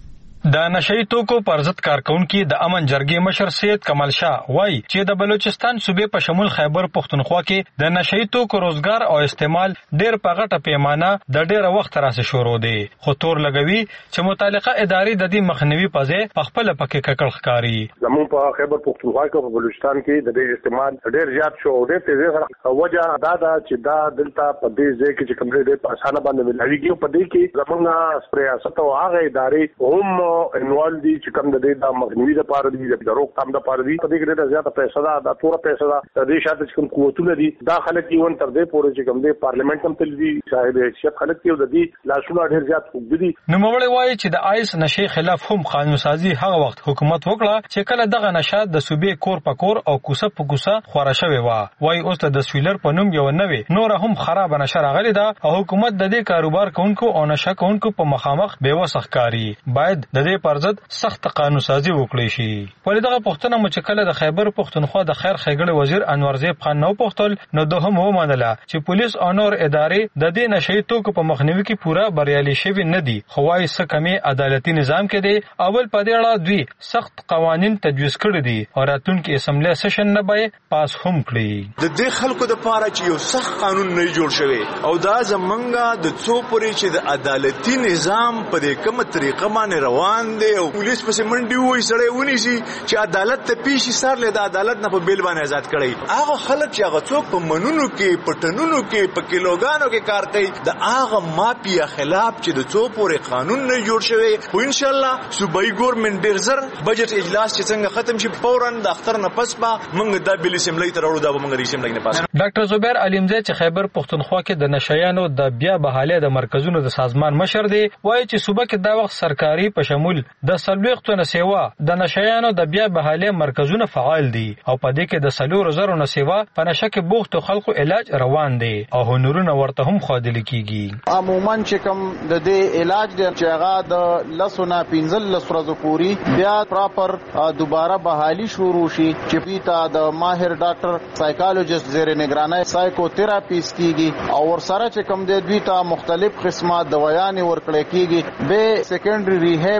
د نشئی توکو پر ضد کارکونکي د امن جرګې مشر سید کمال شاه وایي چې د بلوچستان صوبې په شمول خیبر پختونخوا کې د نشئی توکو روزګار او استعمال ډېر په غټه پیمانه د ډېر وخت راځي شروع دی خو تور لګوي چې متعلقه ادارې د دې مخنیوي په ځای په خپل پکې ککړ ښکاري. زموږ په خیبر پختونخوا کې په بلوچستان کې د دې استعمال ډېر زیات شو ډېر تیزه سره وجه دا چې دا دلته په دې ځای کې چې کوم ډېر په اسانه باندې ملایوي په دې کې زموږ ریاست او هغه ادارې هم انوال دي چې کوم د دې د مخنیوي لپاره دي د روکثام لپاره دي په دې کې ډېر زیاته پیسې ده د تور پیسې ده د دې شاته چې کوم قوتونه دي دا خلک یې ون تر دې پورې چې کوم د پارلیمنت هم تل دي صاحب حیثیت خلک یو د دې لاسونه ډېر زیات خوب دي. نوموړی وایي چې د آیس نشي خلاف هم قانون سازي هغه وخت حکومت وکړه چې کله دغه نشاد د صوبې کور په کور او کوسه په کوسه خورا شوی و. وایي اوس د سویلر په نوم یو نوې نور هم خراب نشه راغلی ده او حکومت د دې کاروبار کوونکو او نشه کوونکو په مخامخ بیوسه ښکاري. باید د دې پر ضد سخت قانون سازي وکړي شي. ولې دغه پښتنه مو چې کله د خیبر پختونخوا د خیر ښېګړې وزیر انور زیب خان نو پختل نو ده هم ومنله چې پولیس او نور ادارې د دې نشئی توکو په مخنیوي کې پوره بریالي شوي نه دي خو وايي څه کمی عدالتي نظام کې دی. اول په دې اړه دوی سخت قوانین تجویز کړي دي او راتلونکي اسمبلی سیشن نه به پاس هم کړي. د دې خلکو د پاره چې یو سخت قانون نه جوړ شوی او دا زمونږه د څو پورې چې د عدالتي نظام په دې کومه طریقه باندې روان دی او پولیس پسې منډي وای سړی ونیسي چې عدالت ته پیشي سر له د عدالت نه په بیل باندې آزاد کړي. هغه خلک چې هغه څوک په منونو کې پټنونو کې په کیلوګانو کې کار کوي د هغه مافیا خلاف چې د څو پورې قانون نه جوړ شوی او ان شاء الله صوبایي ګورنمنت ډیر زر بجټ اجلاس چې څنګه ختم شي فورا د اختر نه پس به موږ د بیل اسمبلی ته راوړو دا به موږ اسمبلی نه پاس. ډاکټر زبیر علمزی چې خیبر پختونخوا کې د نشایانو د بیا بحالۍ د مرکزونو د سازمان مشر دی وایي چې صوبه کې دا وخت سرکاري په شمول د سلويختو نسیوا د نشایانو د بیا بحالۍ مرکزونه فعال دي او په دې کې د 4,000 نسیوا په نشه کې بوختو خلکو علاج روان دي او هنرونه ورته هم خادل کیږي. عموما چې کوم د دې علاج دی چې هغه د لسونه 15 ورځې پوري بیا پراپر دوباره بحالي شروع شي چې پیتا د ماهر ډاکټر سایکالوجست زیر نگرانی سایکوتراپیست کیږي او ورسره چې کوم د دوی ته مختلف قسمه دوايان ورکړل کیږي به سیکنډري ریهاب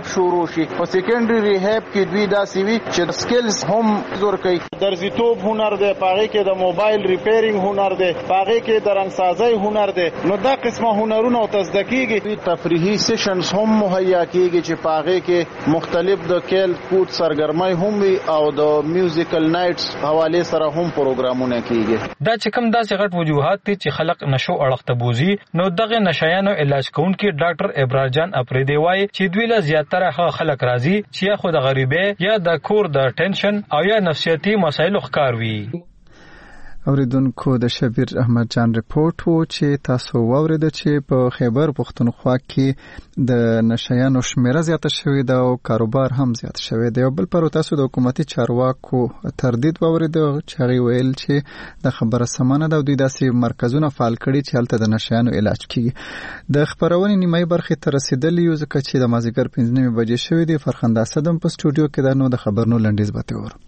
شروع شي. په سیکنډري ریهاب کې دوی دا سیوی چې سکلز هم زور کوي. درزیتوب هنر دی، پاره کې د موبایل ریپیرینګ هنر دی، پاره کې د رنګسازۍ هنر دی. نو دا قسمه هنرونه او تزدکیږي. تفریحي سیشنز هم مهیا کیږي چې پاره کې مختلف د کیل کوټ سرګرمۍ هم وي او د میوزیکل نایټس حواله سره هم پروګرامونه کیږي. دا چې کوم داسې غټ وجوهات دي چې خلک نشو اړخته بوزي، نو دغه نشایانو علاج کوونکي ډاکټر ابرار جان اپریدی وایي چې دوی له زیاتره خلک راځي چې یا خو د غریبۍ یا د کور د ټینشن او یا نفسیاتي مسایلو ښکار وي. اوریدونکو د شبیر احمد جان ریپورت وو چې تاسو واورید چې په خیبر پختونخوا کې د نشایانو شمیره زیاته شوې ده او کاروبار هم زیات شوی دی. بل پر تاسو د حکومتي چارواکو تردید واورید چې هغه ویل چې د خبره سمانه ده او دوی داسې مرکزونه فعال کړي چې هلته د نشایانو علاج کیږي. د خبرونې نیمایي برخې ته رسیدلی یو ځکه چې د مازیګر 15 بجې شوې دي. فرخنده اسدم په سټوډیو کې ده. نو د خبرونو لنډیز به تور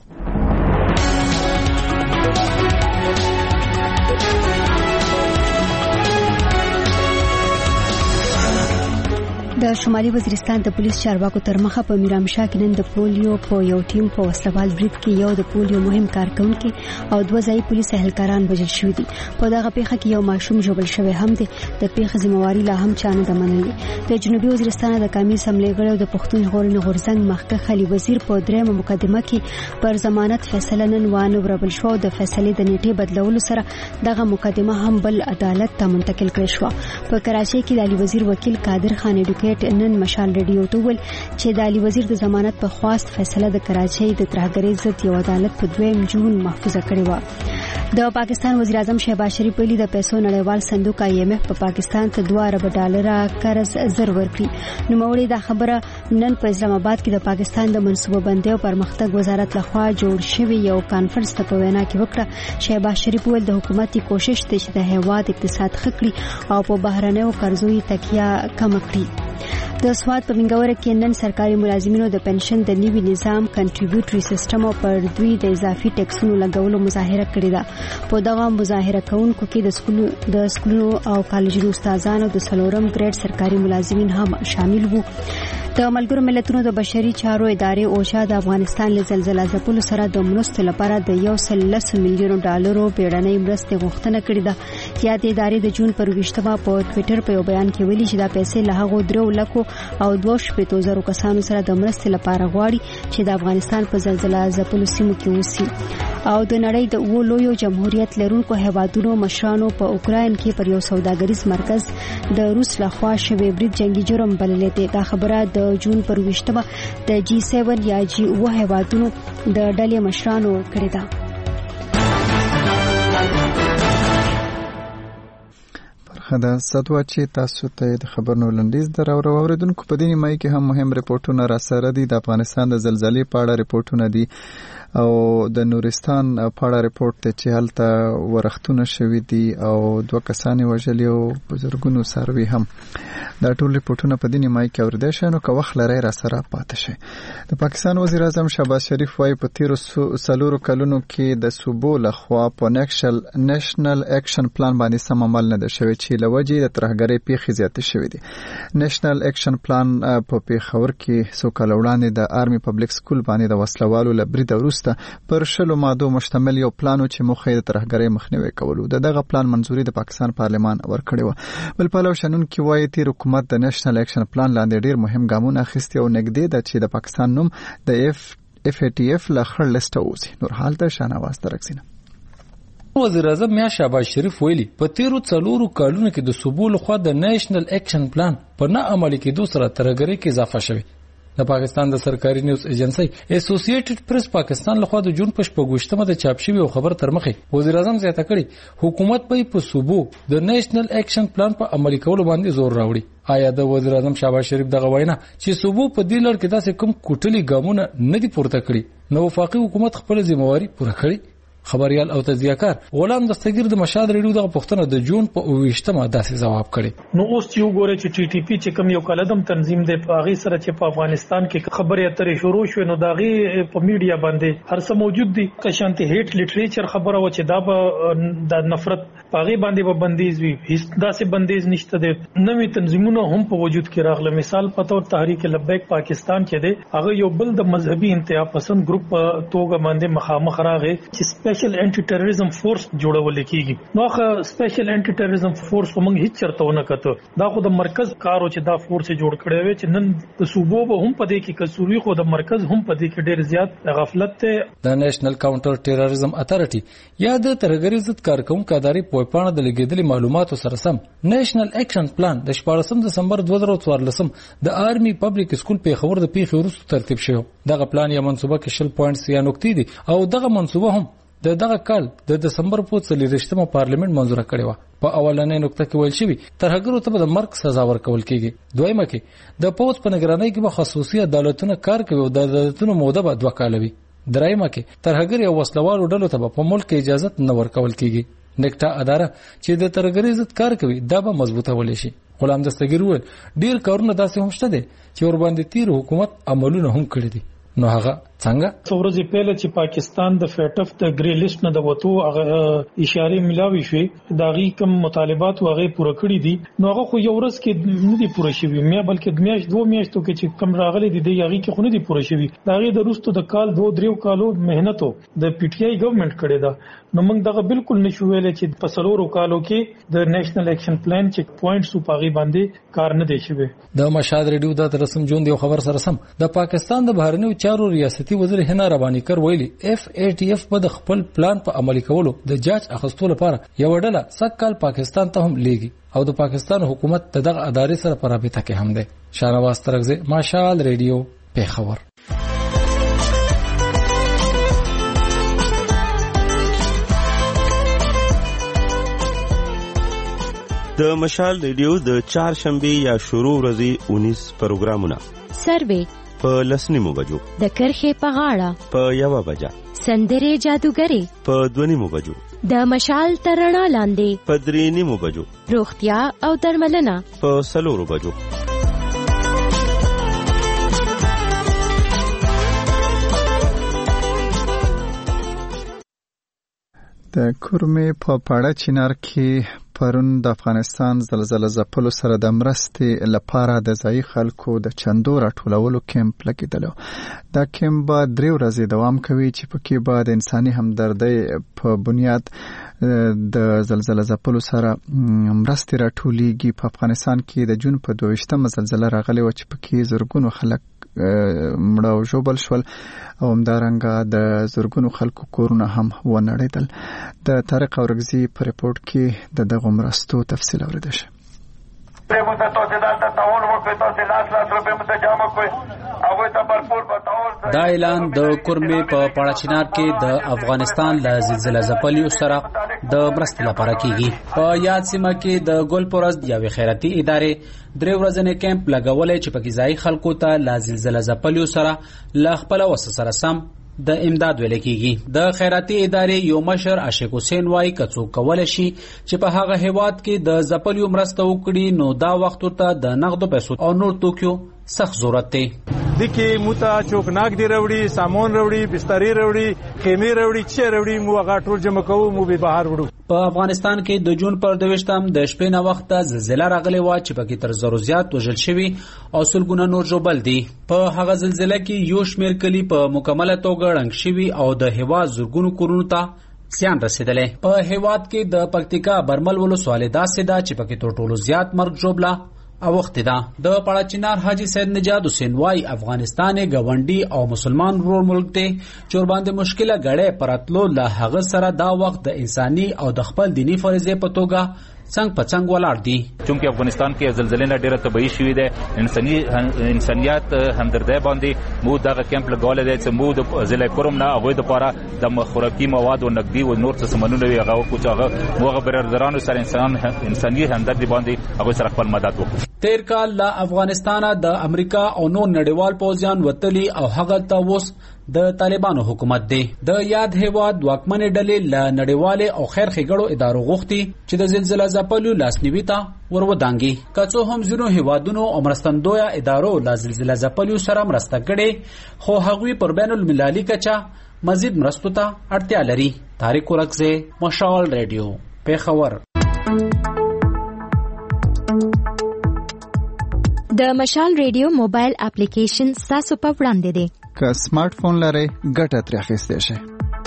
د شمالي وزیرستان د پولیس چارواکو تر مخه په میرامشاه کې نن د پولیو په یو ټیم په وسلوال برید کې یو د پولیو مهم کارکونکي او دوه ځای پولیس اهلکاران وژل شوي دي. په دغه پیښه کې یو ماشوم ژوبل شوی هم دی. د پیښې ذمہواری لا هم چانه د منلې. د جنوبي وزیرستان د قومي اسمبلی غړي او د پښتون ژغورنې غورځنګ مخکښ علي وزیر په درېمه مقدمه کې پر ضمانت فیصله نن وانه وربل شو. د فیصلې د نیټې بدلولو سره دغه مقدمه هم بل عدالت ته منتقل کړې شو. په کراچۍ کې د علي وزیر وکیل قادر خان نن مشال رادیو ته ویل چې د علي وزیر د ضمانت په خواست فیصله د کراچۍ د ترهګرۍ ضد یو عدالت په 2 جون محفوظه کړې و. د پاکستان وزیر اعظم شهباز شریف ویلي د پیسو نړیوال صندوق IMF په پاکستان ته 2 ارب ډالر قرض زر ورکړي. نوموړي دا خبره نن په اسلام آباد کې د پاکستان د منصوبه بندۍ او پرمختګ وزارت لخوا جوړ شوی یو کانفرنس ته په وینا کې وکړه. شهباز شریف ویل د حکومتي کوشش دی چې د هیواد اقتصاد ښه کړي او په بهرنیو قرضو تکیه کم کړي. د سواد په منګوره کې نن سرکاري ملازمینو د پنشن د نوي نظام کنټریبیوټري سیستم او پر دوی د اضافي ټیکسونو لګولو مظاهره کړې ده. په دغه مظاهره کوونکو کې د سکولونو او کالجونو استادان او د 4م ګریډ سرکاري ملازمین هم شامل وو. د ملګرو ملتونو د بشري چارو ادارې اوچا د افغانستان له زلزلې ځپلو سره د مرستو لپاره د 110 میلیون ډالرو بیړنۍ مرستې غوښتنه کړې ده. یاد ادارې د جون پر 20مه په ټوئیټر په یو بیان کې ویلي چې دا پیسې له هغو 3 لکو او 2.0 کسانو سره د مرستې لپاره غواړي چې د افغانستان په زلزلې ځپلو سیمو کې اوسي. او د نړۍ د اوو لویو جمهوریت لرونکو هیوادونو مشرانو په اوکراین کې پر یو سوداګریز مرکز د روس لخوا شوی برید جنگي جرم بللی دی. دا خبره د جون پر 20مه د G7 یا G8 هیوادونو د ډلې مشرانو کړې ده. دا ستوه چې تاسو ته د خبرونو لنډیز درو اوریدونکو په دې نیمه کې هم مهم ریپورتونه را سره دي. د افغانستان د زلزلې په اړه ریپورتونه دي او د نورستان په اړه ریپورت ته چې هلته ورختونه شوي دي او 2 کسان وژل او بزرګونو سروي هم. دا ټول ریپورتونه په دې نیمه کې اوریدل شي. نو که وخت لري را سره پاتې شي. د پاکستان وزیر اعظم شهباز شریف وايي په تیرو 4 کلونو کې د صوبو لخوا په نېشنل اکشن پلان باندې سم عمل نه ده شوی چې لوجې د ترهګرۍ پیښې زیاتې شوې دي. نېشنل اکشن پلان په پیښور کې څو کال وړاندې د آرمي پبلک سکول باندې د وسلوالو لبرید وروسته پر 10 مادو مشتمل یو پلان چې مخه د ترهګرۍ مخنیوي کولو. دغه پلان منزوري د پاکستان پارلمان ورکړی و. بل پلو شنن کې وایي تیر حکومت د نېشنل اکشن پلان لاندې ډیر مهم ګامونه اخیستي او نګدې ده چې د پاکستان نوم د FATF له خړ لیسټ اوسي. نور حال ته شانواز ترکسینه. وزیر اعظم میا شهباز شریف ویلي په تیرو 4 کالونو کې د صوبو لخوا د نېشنل اکشن پلان په نه عملي کېدو سره ترهګرۍ کې اضافه شوه. د پاکستان د سرکاري نیوز ایجنسی اسوسییټډ پریس پاکستان لخوا د جون په 20مه د چاپ شوی خبر تر مخه وزیر اعظم زیاته کړي حکومت په صوبو د نېشنل اکشن پلان په عملي کولو باندې زور راوړي. آیا د وزیر اعظم شهباز شریف دغه وینا چې صوبو په دې لړ کې داسې کوم کوټلي ګامونه نه دي پورته کړي نو وفاقي حکومت خپل ذمہواری پوره کړي؟ خبريال او تجزیه‌کار غلام دستگیر د مشهد ریډیو د پښتنه د جون په 28مه داسې جواب کړي. نو اوس چې وګوره چې ټي ټي پی چې کوم یو کلدم تنظیم دی په هغه سره چې په افغانستان کې خبرې اترې شروع شوې نو داغي په میډیا باندې هر څه موجود دي که شانتي هیټ لټریچر خبره و چې دا به د نفرت پاغي باندې به بندیز وي هیڅ داسې بندیز نشته دی. نوې تنظیمونه هم په وجود کې راغله. مثال په تور تحریک لبیک پاکستان کې دی هغه یو بل د مذهبي انتها پسند ګروپ په توګه باندې مخامخ راغی چې سپیشل انټي ټیرریزم فورس جوړول کیږي. نو هغه سپیشل انټي ټیرریزم فورس موږ هیڅ چرته ونه کته. دا خو د مرکز کارو چې دا فورس جوړ کړی وي چې نن د صوبو به هم پدې کې کسوري خو د مرکز هم پدې کې ډېر زیات غفلت ته. د نېشنل کاونټر ټیرریزم اتھارټي یا د ترهګری ضد کارکونکو ادارې په پاڼه د لګیدلي معلوماتو سره سم نېشنل اکشن پلان د 14 دسمبر 2014 د آرمي پبلک سکول په خبر د پیښې وروسته ترتیب شوی. دغه پلان یا منصوبه کې 10 پوینټس یا نقطې دي او دغه منصوبه هم دغه کال د دسمبر په 30مه پارلیمنت منزوره کړې و. په اولنې نقطه کې ویل شوی ترهګرو ته د مرګ سزا ورکول کیږي. دویمه کې د پوز په نگرانۍ کې به خصوصي عدالتونه کار کوي او د عدالتونو موده به 2 کال وي. درایمه کې ترهګر او وسلوالو ډلو ته په ملک کې اجازه نه ورکول کیږي. نکټه اداره چې د ترهګری ضد کار کوي دا به مضبوطه ولې شي. غلام دستگیر وویل ډیر کارونه داسې هم شته دي چې ور باندې تیر حکومت عملونه هم کړی دي. نو هغه څنګه څورځي پهله چې پاکستان د فیټف د گری لیست نه د وته هغه اشاره ملاوي شوې داغي کم مطالبات هغه پوره کړی دي. نو هغه خو یو ورځ کې نه دي پوره شوی مې بلکې د میاشت 2 میاشتو کې چې کم راغلي دي هغه کې خو نه دي پوره شوی. داغي د روستو د کال 2-3 کالو مهنتو د پی ټی آی ګورنمنت کړی دا. نو موږ دغه بالکل نشو ویل چې په سلورو کالو کې د نېشنل اکشن پلان چیک پوینټس په غي باندې کار نه دی شوی. د مشهد ریډیو د رسم جون دی خبر سره سم د پاکستان د بهرنیو چارو ریاستي وزیر هنا ربانی کر ویلي FATF په د خپل پلان په عملي کولو د جاج اخستو لپاره یو ډله سکهال پاکستان ته هم لیږي او د پاکستان حکومت دغه ادارې سره په رابطه کې هم ده. شاهنواز ترغزی مشهد ریډیو پیښور. د مشال ریډیو د چهارشنبه یا شروع ورځې 19 پروګرامونه سروې په 10 بجو د کرخې په غاړه په 1 بجه سندره جادوګری په 2 بجو د مشال ترڼا لاندې په 3 بجو روغتیا او درملنه په 4 بجو. د کورمې په پاړه چینار کې پرون د افغانستان زلزلہ ځپلو سره د مرستې لپاره د ځایي خلکو د چندو راټولولو کیمپ لګیدلو. دا کیمپ به 3 ورځې دوام کوي چې پکې به د انساني همدردۍ په بنیاد د زلزلہ ځپلو سره مرستې راټولېږي. په افغانستان کې د جون په 22مه زلزلہ راغلې و چې پکې زرګونو خلک مړه او ژوبل شول او همدارنګه د زرګونو خلکو کورونه هم ونړېدل. د طارق اورګزي په ریپورت کې د دغه مرستو تفصیل اوریدل شو. دا اعلان د کورمې په پاړچینار کې د افغانستان له زلزلہ ځپلیو سره د مرستې لپاره کیږي. په یاد سیمه کې د ګلپورز یوې خیراتي ادارې 3 ورځې کیمپ لګولې چې پکې ځای خلکو ته له زلزلہ ځپلیو سره له خپل وسه سره سم د امداد ویل کیږي. د خیراتي ادارې یو مشر عاشق حسین وای کڅو کول شي چې په هغه هیواد کې د ځپلیو مرسته وکړي نو دا وخت ته د نقدو پیسو او نور توکیو سخت ضرورت دی. دکې موته چوکناک دی وروړي سامان وروړي بسترې وروړي خیمه وروړي چې وروړي مو هغه ټول جمع کوو مو به بهر وړو. په افغانستان کې د جون پر 22م د شپې نه وخت زلزلہ راغلی و چې پکې تر زرو زیات وژل شوی او سلګونه نور ژوبل دي. په هغه زلزلہ کې یو شمېر کلی په مکمله توګه ړنګ شوی او د هوا زرګونو کورونو ته زیان رسیدلې. په هیواد کې د پکتیکا برمل ولسوالۍ داسې ده چې پکې تر ټولو زیات مرګ ژوبله او وخت ده. د پاړچینار حاجی سید نجات حسین وای افغانستان گاونډي او مسلمان ورور ملک ته چور باندې مشکله غړې پراتلو له هغه سره دا وخت د انساني او د خپل دینی فرض په توګه څنګه په څنګه ولاړ دي. چونکه افغانستان کې زلزلې نه ډیره تباہی شوې ده انسانيت همدردی باندې مو دغه کیمپ لګول دي چې مو د ضلع کوم نه هغه د لپاره د خوراکي مواد او نقدي او نور څه سمونونه وي هغه کوڅه موږ برادرانو سره انساني همدردی باندې هغه سره خپل مدد وکړو. تیر کال له افغانستان د امریکا او نور نړیوال پوځیان وتلی او هغه ته اوس د طالبانو حکومت دی. د یاد هیواد واکمنې ډلې له نړیوالې او خیر ښېګړو ادارو غوښتي چې د زلزله ځپلو لاسنیوي ته ورودانګي. که څه هم ځینو هیوادونو او مرستندویه ادارو له زلزله ځپلو سره مرسته کړې، خو هغوی پر بین المللي کچه مزید مرستو ته اړتیا لري. طارق ورکزی، مشال ریډیو، پیښور. د مشال ریډیو موبایل اپلیکیشن تاسو په وړاندې دی. که سمارټ فون لرئ ګټه ترې اخیستی شئ.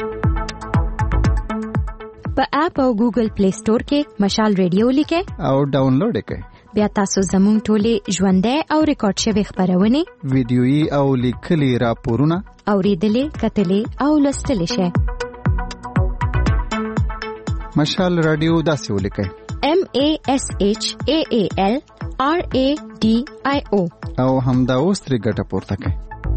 په اپ او ګوګل پلی سٹور کې مشال ریډیو لیکئ او ډاونلوډ یې کړئ. بیا تاسو زموږ ټولې ژوندۍ او ریکارډ شوې خپرونې، ویډیويي او لیکلي راپورونه اوریدلې، کتلې او لوستلې شئ. مشال رادیو داسې ولیکئ: MASHAAL RADIO او همدا اوس ترې ګټه پورته کړئ.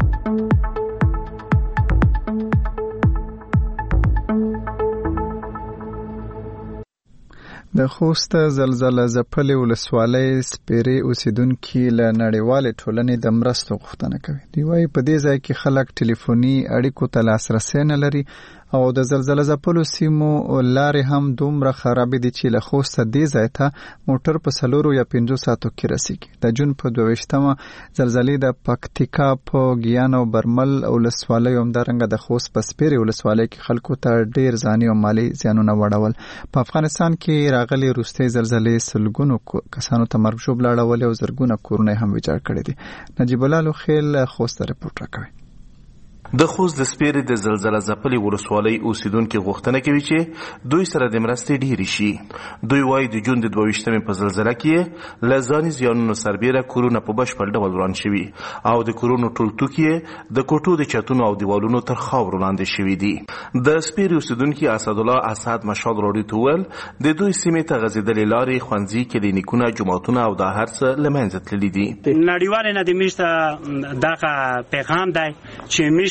د خوست زلزله ځپلې ولسوالۍ سپیرې اوسیدونکي له نړیوالې ټولنې د مرستو غوښتنه کوي. دوی وايي په دې ځای کې خلک ټلیفوني اړیکو ته لاسرسی نه لري او د زلزله ځپلو سیمو لارې هم دومره خرابې دي چې له خوسته دې ځای ته موټر په 4 یا 5 ساعتو کې رسیږي. د جون په 22مه زلزلې د پکتیکا په ګیان او برمل ولسوالۍ همدارنګه د خوست په سپیرې ولسوالۍ کې خلکو ته ډیر ځاني او مالی زیانونه وړول. په افغانستان کې راغلي وروستۍ زلزلې سلګونو کسانو ته مرګ ژوبله اړولې او زرګونه کورونه هم ویجاړ کړي دي. نجیب الله لوخیل خوست رپورټ راکوي. د خوست د سپیرې د زلزله ځپلې ولسوالۍ اوسیدونکي غوښتنه کوي چې دوی سره د مرستې ډېرې شي. دوی وایي د جون د 22مې په زلزله کې له ځاني زیانونو سربیره کورونه په بشپړ ډول وران شوي او د کورونو ټول توکي د کوټو د چتونو او دیوالونو تر خاورو لاندې شوي دي. د سپیرې اوسیدونکي اسدالله اسد مشال راډیو ته وویل د دوی سیمې ته غځېدلې لارې، ښوونځي، کلینیکونه، جوماتونه او دا هر څه له منځه تللي دي. نړیوال نه د میشته دغه پیغام دی چې میشته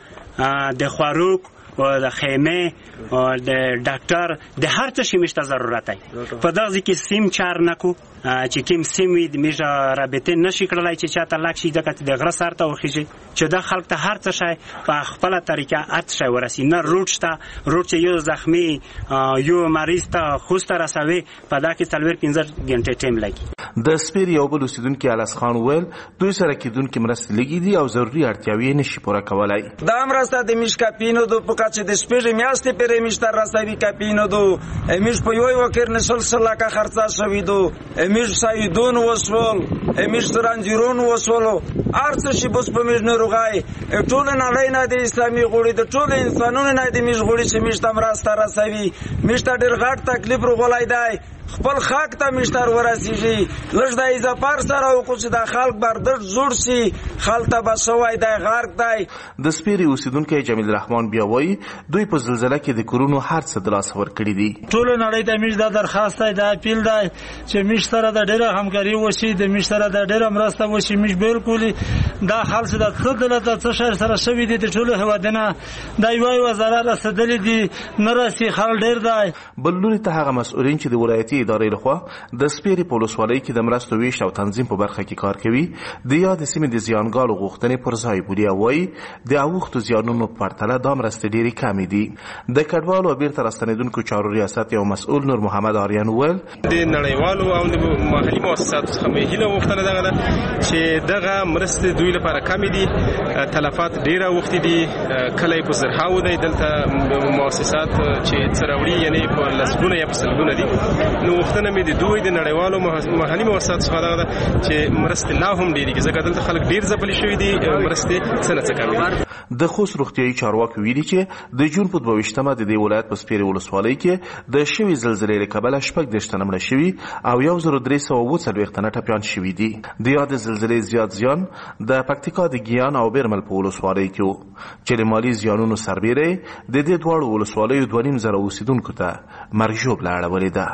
د خوراک و د خیمه و د ډاکټر د هر څه شي مشته ضرورت دی. په دغه کې سیم چار نکو چې کوم سیم وي د میژه رابطه نشي کړلای چې چاته لاک شي د غره سر ته وخیږي چې د خلک ته هر څه شي په خپل طریقه ات شي ورسي. نه روټ چې یو زخمی یو مریض ته خوست رسوي په دا کې 4-5 غنټه ټیم لګي. د سپیر یو بل اوسیدونکي الاس خان ویل دوی سره کېدونکي مرستې لګي دي او ضروري اړتیاوې نشي پوره کولای. دا مرسته د میش کپینو دو په کچه د سپیږ میاشتې پرې میشتر رسوي کپینو دو میش په یو وکر نسل سلاکه خرڅه شوی دو میش سایدون وسول میش ترانجیرون وسولو ارڅ شي بس په میش نه روغای ټول نه لای نه د اسلامي غوړي د ټول انسانونو نه د میش غوړي چې میش تم راسته رسوي میش ته ډیر غټ تکلیف روغلای دی خپل خاک ته مشتر ورسیږي لږ د اضافار سره او کوڅه د خلک بردر جوړ شي خلته بسوي د غرق دی. د سپیری اوسیدونکو جمیل الرحمن بیا وایي دوی په زلزلہ کې د کورونو هر څه د لاس ور کړی دي. ټول نړۍ ته میش د درخواست دی د اپیل دی چې میش سره د ډیره همکاري وشي د میش سره د ډیره مرسته وشي. میش بالکل دا حال څه د خدلته څه شر سره شوی دي د ټول هوادنه د یوای وزارت رسیدل دي نرسي خل ډیر دی. بلوري ته هغه مسؤلین چې د ولایتي ادارې لخوا د سپیری په ولسوالۍ کې د مرستو ویش او تنظیم په برخه کې کار کوي د یاد سیمې د زیانګالو غوښتنې پر ځای بولي او وایي د اوښتو زیانونو په پرتله دا مرستې ډېرې کمې دي. د کډوالو او بیرته راستنېدونکو چارو ریاست یو مسؤل نور محمد آریان وویل د نړیوالو او د محلي مؤسساتو څخه مې هیله غوښتنه دغه ده چې دغه مرستې دوی لپاره کمې دي تلفات ډېره اوښتي دي کله یې په زرهاو دی دلته مؤسسات چې څه راوړي یعنې په لسګونه یا په سلګونه دي. نو وختونه مې د دوی د نړیوالو محلي مؤسساتو څخه دا چې مرستې لا هم ډېرېږي ځکه دلته خلک ډېر ځپلي شوي دي مرستې څه نه څه کمې دي. د خوست روغتیایي چارواکو ویلي چې د جون په 22مه د دې ولایت په سپیرې ولسوالۍ کې د شوي زلزلې له کبله 6 تنه مړه شوي او 1340 تنه ټپیان شوي دي. د یادې زلزلې زیات زیان د پکتیکا د ګیان او بیرمل په ولسوالۍ کې و چې د مالي زیانونو سربیره د دې دواړو ولسوالیو 2.5 اوسیدونکو ته مرګ ژوبله اړولې ده.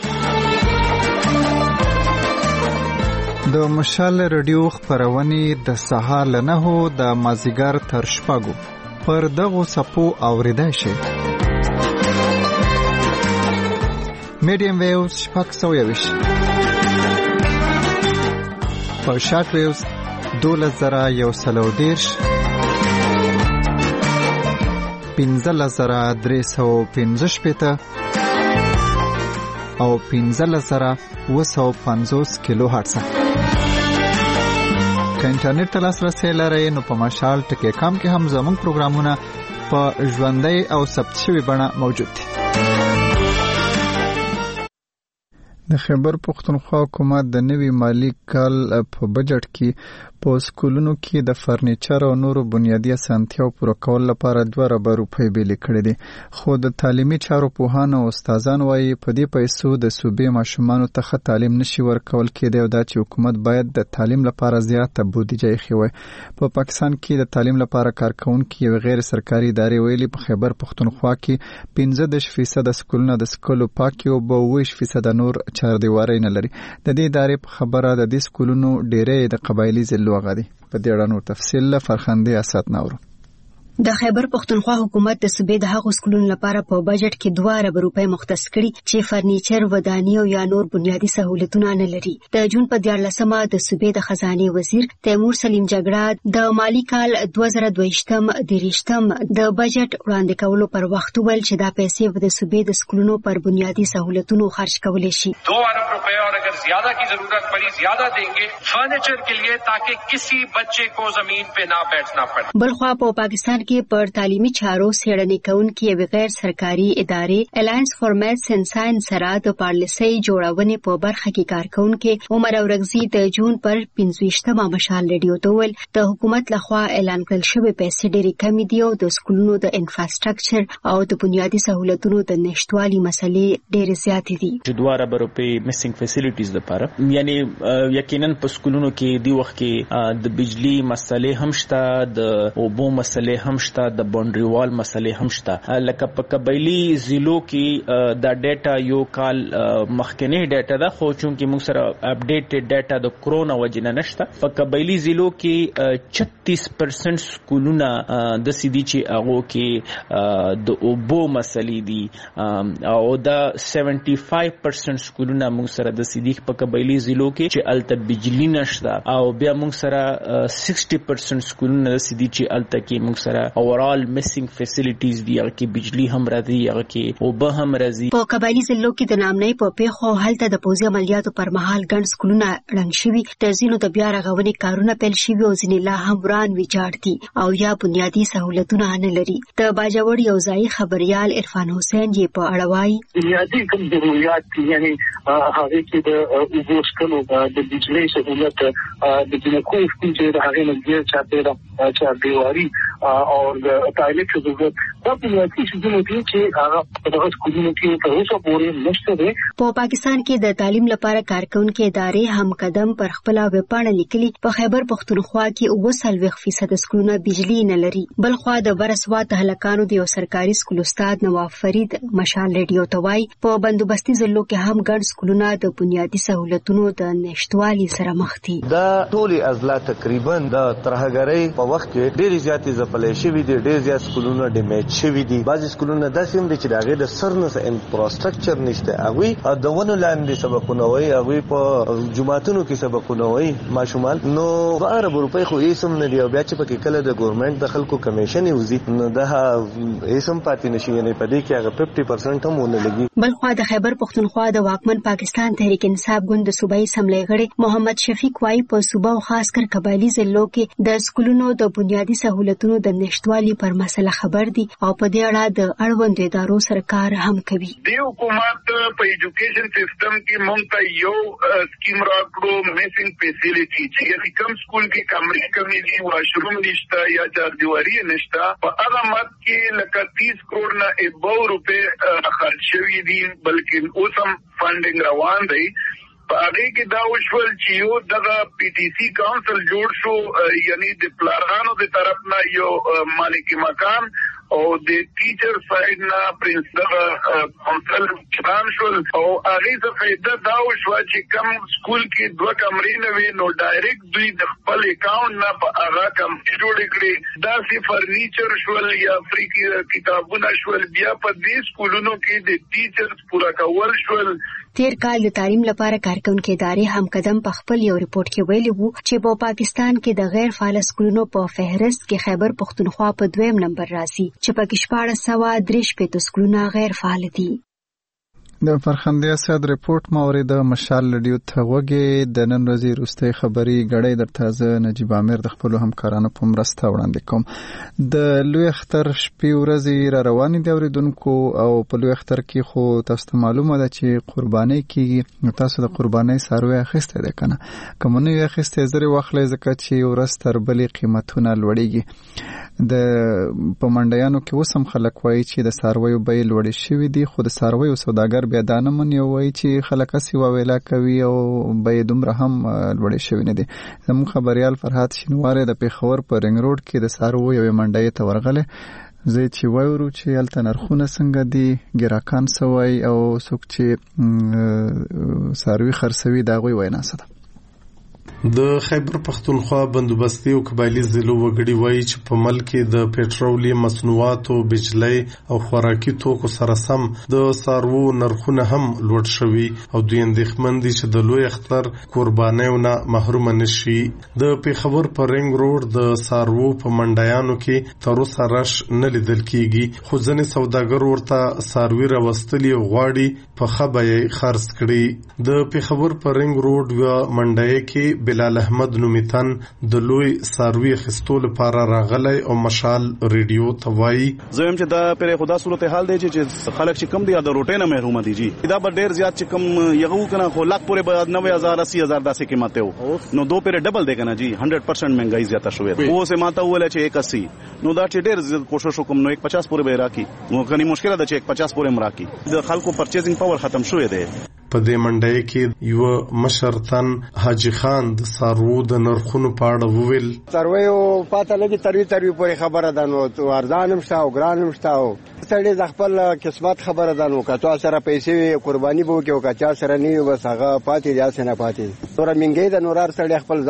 د مشال رادیو خپرونې د سهار له 9 د مازیګر تر 6 پر دغو صفو اوریدای شي. میډیم ویوز 620 په شارټ ویوز 12110 15315 او 15750 کیلو هرتز. که انټرنیټ ته لاسرسی لرئ نو په مشال ټکی کام کې هم زموږ پروګرامونه په ژوندۍ او ثبت شوي بڼه موجود دي. د خیبر پښتونخوا حکومت د نوي مالی کال په بجټ کې په سکولونو کې د فرنیچر او نورو بنیادی اسانتیاو پوره کول لپاره 2 اربه روپۍ بیلې کړې دي. خو د تعلیمي چارو پوهان او استادان وایي په دې پیسو د صوبې ماشومانو ته ښه تعلیم نشي ورکول کېدی او دا چې حکومت باید د تعلیم لپاره زیاته بودیجه ایښې وای. په پاکستان کې د تعلیم لپاره کارکونکي یو غیر سرکاري ادارې ویلي په خیبر پښتونخوا کې 15% سکولونه د سکولو پاکي او 20% نور چاردیواري نه لري. د دې ادارې په خبره د دې سکولونو ډېرې د قبایلی ضلعو غدي په دې اړه نور تفصیل فرخنده اسات نورو. د خیبر پښتونخوا حکومت د صوبې د هغو سکولونو لپاره په بجټ کې 2 ارب روپۍ مختص کړي چې فرنیچر، ودانۍ او یا نور بنیادی سہولتونه نه لري. د جون په 14مه د صوبې د خزانه وزیر تیمور سلیم جګړه د مالی کال 2022-23 د بجټ وړاندې کولو پر وخت ویل چې دا پیسې د صوبې د سکولونو پر بنیادی سہولتونو خرج کولای شي. 2 ارب روپے اور اگر زیادہ کی ضرورت پڑی زیادہ دیں گے فرنیچر کے لیے تاکہ کسی بچے کو زمین پہ نہ بیٹھنا پڑے. بلخوا په پاکستان کې پر تعلیمي چارو څېړنې کوونکي یو غیر سرکاري ادارې الاینس فار میتھس اینڈ ساينس سره د پالیسۍ جوړونې په برخه کې کارکونکي عمر اورغزي د جون پر 25مه مشال ریډیو ته ویل د حکومت لخوا اعلان کړل شوی پیسې ډېرې کمې دي او د سکولونو د انفراستراکچر او د بنیادی سہولتونو د نشټوالي مسلې ډېرې زیاتې دي. 2 ارب روپۍ میسنګ فیسیلیټیز لپاره یعنی یقینا په سکولونو کې دی وخت کې د بجلی مسلې هم شته، د اوبو مسلې هم شته، د باونډري وال مسلې هم شته. لکه په قبایلی ضلعو کې دا ډیټا یو کال مخکنی ډیټا ده، خو چونکې موږ سره اپډیټډ ډیټا د کرونا وجنه نشته. په قبایلی ضلعو کې 36% سکولونه د سیدي چې هغه کې د اوبو مسلې دي او دا 75% سکولونه موږ سره د سیدي په قبایلی ضلعو کې چې الته بجلی نشته او بیا موږ سره 60% سکولونه د سیدي چې الته کې موږ سره اورال میسنګ فیسیلیټیز دی، هغه کې بجلی هم راځي، هغه کې اوبه هم راځي. په قبایلی ضلعو کې د نامنۍ په پیښو هلته د پوځي عملیاتو پر مهال ګڼ سکولونه ړنګ شوي، د ځینو د بیا رغونې کارونه پیل شوي او ځینې لا هم وران ویجاړ دي او یا بنیادي سہولتونه نه لري. د باجوړ یو ځایي خبريال عرفان حسین یې په اړه وایي بنیادي کوم ضرورت یعنی هغه کې د اوبو سکلو د بجلی سہولت د جنکو چې د هغه نږدې چاردیواري او د ټایلټ ضرورت دا بنیادي شیزونه دي چې هغه په دغه سکولونو کې تر اوسه پورې نشته دي. په پاکستان کې د تعلیم لپاره کارکونکي ادارې هم قدم پر خپل وپاڼه لیکلي په خیبر پښتونخوا کې 90% سکولونه بجلی نه لري. بلخوا د برسوات هلکانو د یو سرکاري سکول استاد نواف فرید مشال ریډیو ته وایي په بندوبستي ضلعو کې هم ګڼ سکولونه د بنیادي سہولتونو د نشټوالي سره مخ دي. دا ټول اضلاع تقریبا د ترهګرۍ په وخت کې ډېر زیاتې ځپلې شوې دي، ډېر زیات سکولونه ډیمیج شوي دي. بعضې سکولونه داسې هم دي چې د هغې د سر نه انفراستراکچر نشته، هغوی د ونو لاندې سبقونه وایي، هغوی په جوماتونو کې سبقونه وایي ماشومان. نو 2 ارب روپۍ خو هېڅ هم نه دي او بیا چې پکې کله د ګورنمنټ د خلکو کمیشن یې وځي نو دا هېڅ هم پاتې نه شي، یعنې په دې کې هغه 50% هم ونه لګي. بلخوا د خیبر پښتونخوا د واکمن پاکستان تحریک انصاف ګوند د صوبایي اسمبلۍ غړي محمد شفیق وایي په صوبه او خاص کر قبایلی ضلعو کې د سکولونو د بنیادي سہولتونو د نشټوالي پر مسله خبر دي او په دې اړه د اړوندو ادارو سره کار هم کوي. د حکومت په ایجوکیشن سیستم کې مونږ ته یو سکیم راکړو میسنګ فیسیلیټي چې کوم سکول کې کمرې دي، واشروم نشته یا چاردیواري نشته، په هغه مت کې لکه 30 کروڑ نه 2 روپے خرج شوي دي، بلکې اوس هم فنډینګ روان دی. په هغه کې دا وشول چې یو دغه پی ټی سی کونسل جوړ شو، یعنی د پلانانو د طرف نه یو مالکی مکان او د ټیچر سایډ نه پرنسپل کونسل چلان شول او هغه څه فائدہ دا وشو چې کم سکول کې 2 کمرې نه وي نو ډایرکټ دوی د خپل اکاونټ نه په هغه کمرې جوړ کړي، دا سي فرنیچر شول یا فری کتابونه شول. بیا په دې سکولونو کې د ټیچرز پورا کول شول تیر کال د تعلیم لپاره کارکونکو ادارې هم قدم په خپل یو ریپورت کې ویلي وو چې په پاکستان کې د غیر فعال سکولونو په فهرست کې خیبر پختونخوا په 2م نمبر راځي چې پکې 1463 سکولونه غیر فعال دي. د فرخندې اسد ریپورت مورید د مشال رادیو ته وګي د نن ورځې روستۍ خبري غړې در تازه نجیب عامر د خپل همکارانو په مرسته وړاندې کوم. د لوی اختر شپې ورځې را روانې دي اوریدونکو او په لوی اختر کې خو تاسو معلومه ده چې قرباني کیږي. تاسو د قرباني ساروي اخیسته ده کنه کوم نه اخیسته زری واخلې ځکه چې ورځ تر بلې قیمتونه لوړیږي. د پمنډیانو کې وسم خلک وایي چې د سارویو بیې لوړې شوې دي خو د سارویو سوداګر بیا دا نه مني وایي چې خلک اسی وویلا کوي او بیې دومره هم لوړې شوې نه دي. زموږ خبريال فرحات شینواری د پیښور په رنګ روډ کې د سارویو یو منډۍ ته ورغله. زه چې وایو چې هلته نرخونه څنګه دي ګراکان سوي او څوک چې ساروي خرڅوي دا غوي وینا سره د خیبر پختونخوا بندوبستي او قبایلی ضلعو وګړي وایي چې په ملک کې د پېټرولیم مصنوعاتو بجلی او خوراکي توکو سره سم د سارو نرخونه هم لوړ شوي او دوی اندېښمن دي چې د لوی اختر قربانیو نه محروم نشي. د پیښور په رنګ روډ د سارو په منډیانو کې تر اوسه رش نه لیدل کیږي خو ځینې سوداګر ورته ساروي راوستلي غواړي په ښه بیې خرڅ کړي. د پیښور په رنګ روډ یوه منډۍ کې بلال احمد نومیتن د لوی ساروی خستو لپاره راغلی او مشال ریډیو ته وایي زم چې دا پر خدا صورت حال دی چې خلک چې کم دي د روټې نه محروم دي جی دا به ډیر زیات چې کم یغو کنه خو لاک پورې به 90000 80000 داسې قیمت وو نو دو پر ډبل دی کنه جی 100% مهنګای زیاته شوې او سه ماته ول چې 81 نو دا چې ډیر زیات کوشش وکم نو 150 پورې به راکی نو کني مشکل ده چې 150 پورې مراکی د خلکو پرچیزینګ پاور ختم شوې ده. په دې منډۍ کې یو مشرتن حاجی خان د سارو د نرخونو په اړه وویل سرویو پاته لګي تروي پورې خبره ده نو ارزان هم شته او ګران هم شته او سړی د خپل قسمت خبره ده نو کته سره پیسې قرباني بو کې او کچا سره نه بس هغه پاتې یا سره پاتې تور منګي د نورار سړی خپل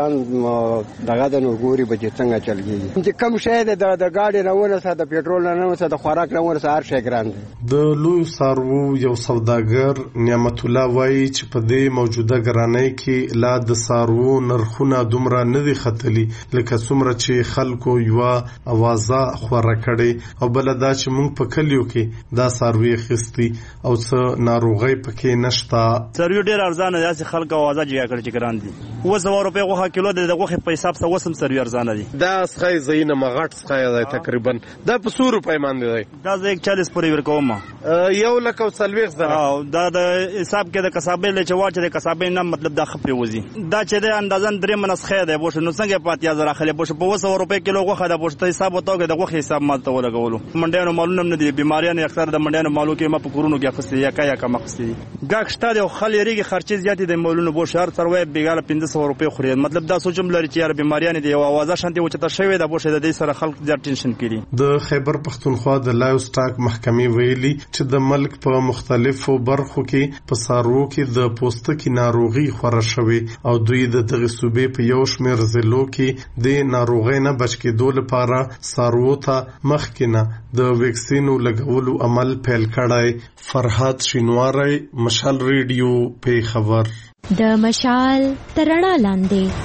ځان دغه د نور ګوري به څنګه چلږي چې کم شې د گاډي نه ونه ساده پېټرول نه ونه ساده خوراک نه ونه هر شي ګران دي. د لوی سارو یو سوداګر نعمت الله وایي چې په دې موجوده ګرانۍ کې لا د سارو نرخونه دومره نه دي ختلي لکه څومره چې خلکو یو اوازه خوره کړي او بل دا چې موږ په کلیو کې دا ساروي خستی او څه ناروغي پکې نشتا. ساروي ډیر ارزانه دي چې خلک اوازه جوړ کړي چې ګران دي 200 روپے غوخه کیلو د غوخه په حساب سره وسم ساروي ارزانه دي. دا سخی زینه مغټ سخی تقریبا دا په 100 روپے باندې دی دا 140 پورې ورکوم یو لکه 40 زره دا د حساب کې د کسابې له چواچ د کسابې نه مطلب دا خپل وزي دا چې د اندازن درې منس خیر دی بوش نو څنګه پاتیا زره خلې بوش په 200 روپے کیلو غوخه دا بوش ته حساب وتاو د غوخه حساب مالته ولګولو منډیانو مالونه نه دي بیماریان اکثر د منډیانو مالو کې ما په کورونو کې خسته یا کا مخسته گاک شته د خلې ریګي خرچې زیات دي مالونه بوش هر تروي بیګاله 500 روپے خوري مطلب دا سوچم لري چې یار بیماریان دي او اوازه شانتي وچته شوی دا بوش د دې سره خلک ډېر ټینشن کړي. د خیبر پختونخوا د لایو سټاک محکمې ویلي چې د ملک په مختلفو برخو کې په سارو کې د پوستکي ناروغي خوره شوې او دوی د دغه صوبې په یو شمېر ضلعو کې د ناروغۍ نه بچ کېدو لپاره سارو ته مخکینه د ویکسینو لګولو عمل پیل کړی. فرحات شینواری مشال ریډیو پیښور. د مشال ترڼا لاندې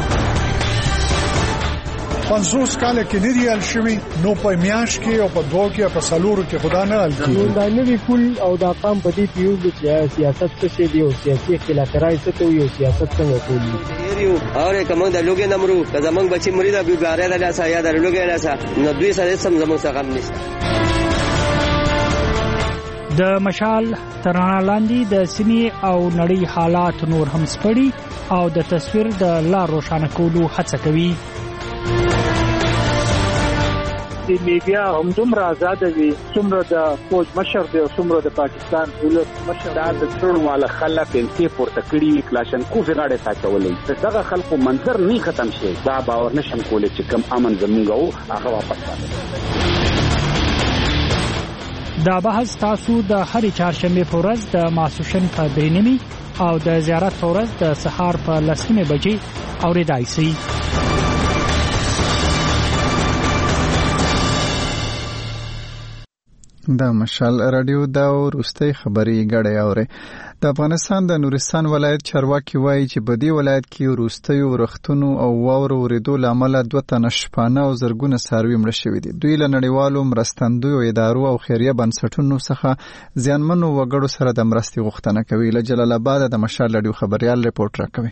50 کال کې نه دی ال شوی نو په میاش کې او په دوه کې په سالورو کې خدا نه ال کیږي دا نه وی کول او دا قام په دې پیو چې سیاست څه دی او سیاسي اختلافات څه کوي او سیاست څنګه کوي یو اور کوم د لوګي نمرو که زمنګ بچي مریدا بیګاره د لاسه یا د لوګي لاسه نو دوی سره سم زموږ څخه غم نشته. د مشال ترانه لاندې د سیمې او نړۍ حالات نور هم سپړي او د تصویر د لار روښانه کولو هڅه کوي. د میډیا هم دومره آزاد دي څومره د فوج مشر دی او څومره د پاکستان ولس مشر دا د ټول مال خلک انتی پورته کړي کلاشن کوفي غاړه ساتولې دغه خلکو منظر نه ختم شي دا باور نشم کولای چې کم امن زمونږ هغه واپس راځي. دا بحث تاسو د هرې چهارشنبه په ورځ د ماسوشن په 3:30 او د زیارت په ورځ د سهار په 10:00 بجې اوریدای شئ. د مشال رادیو دا وروستۍ خبري غړې اوري. د افغانستان د نورستان ولایت چارواکي وایي چې په دې ولایت کې وروستۍ ورښتونو او واورو ورېدو لامل 2 تنه شپانه او زرګونه څاروي مړه شوي دي. دوی له نړیوالو مرستندویو ادارو او خیریه بنسټونو څخه زیانمنو وګړو سره د مرستې غوښتنه کوي. له جلال آباد د مشال رادیو خبريال ریپورت راکوي.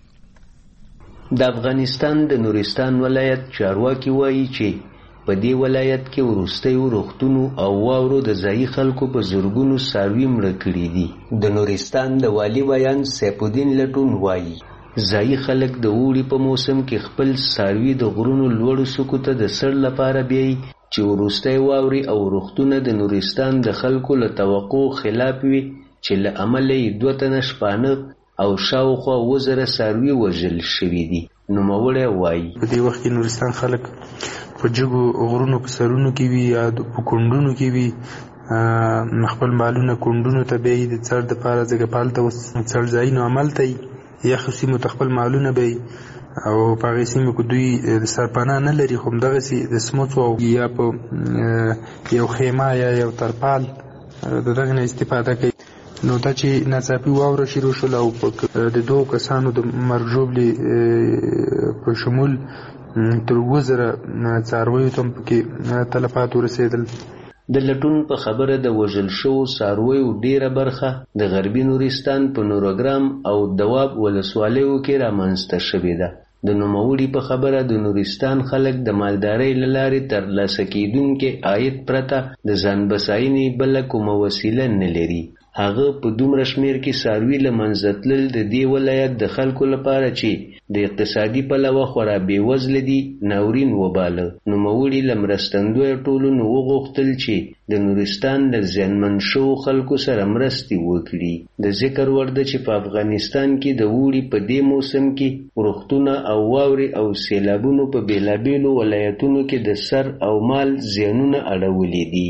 د افغانستان د نورستان ولایت چارواکي وایي چې په دې ولایت کې وروستۍ ورښتونو او واورو د ځایي خلکو په زرګونو څاروي مړه کړي دي. د نورستان د والي ویان سیف الدین لټون وایي ځایي خلک د اوړي په موسم کې خپل څاروي د غرونو لوړو څوکو ته د سر لپاره بیایي چې وروستۍ واورې او ورښتونه د نورستان د خلکو له توقع خلاف وي چې له امله یې 2 تنه شپانه او شاوخوا 1000 څاروي وژل شوي دي. نوموړی وایي په دې وخت کې نورستان خلک په جګو غرونو په سرونو کې وي یا په کونډونو کې وي، خپل مالونه کونډونو ته بیایي د څړ دپاره ځکه په هلته اوس څړځایونو هملته یي، یخو سیمو ته خپل مالونه بیایي او په هغې سیمو کې دوی سرپناه نه لري، خو همدغسې د سمڅو یا په یو خیمه یا یو ترپال د دغې نه استفاده کوي. نو دا چې ناڅاپي واوره شروع شول او د 2 کسانو د مرګ ژوبلې په شمول تر 2000 څارویو ته پکې تلفات ورسېدل. د لټون په خبره د وژل شوو څارویو ډیره برخه د غربي نورستان په نورګرام او دواب ولسوالیو کې رامنځته شوې ده. د نوموړي په خبره د نورستان خلک د مالدارۍ له لارې ترلاسه کیدونکي عاید پرته د ځان بساینې بله کومه وسیله نه لري. هغه په دومره شمیر کې څاروي له منځه تلل د دې ولایت د خلکو لپاره چې د اقتصادي پلوه خورا بېوزله دي ناورین وباله. نوموړي له مرستندویو ټولنو وغوښتل چې د نورستان له زیانمن شوو خلکو سره مرستې وکړي. د ذکر وړ ده چې په افغانستان کې د اوړي په دې موسم کې ورښتونه او واورې او سیلابونو په بېلابېلو ولایتونو کې د سر او مال زیانونه اړولي دي.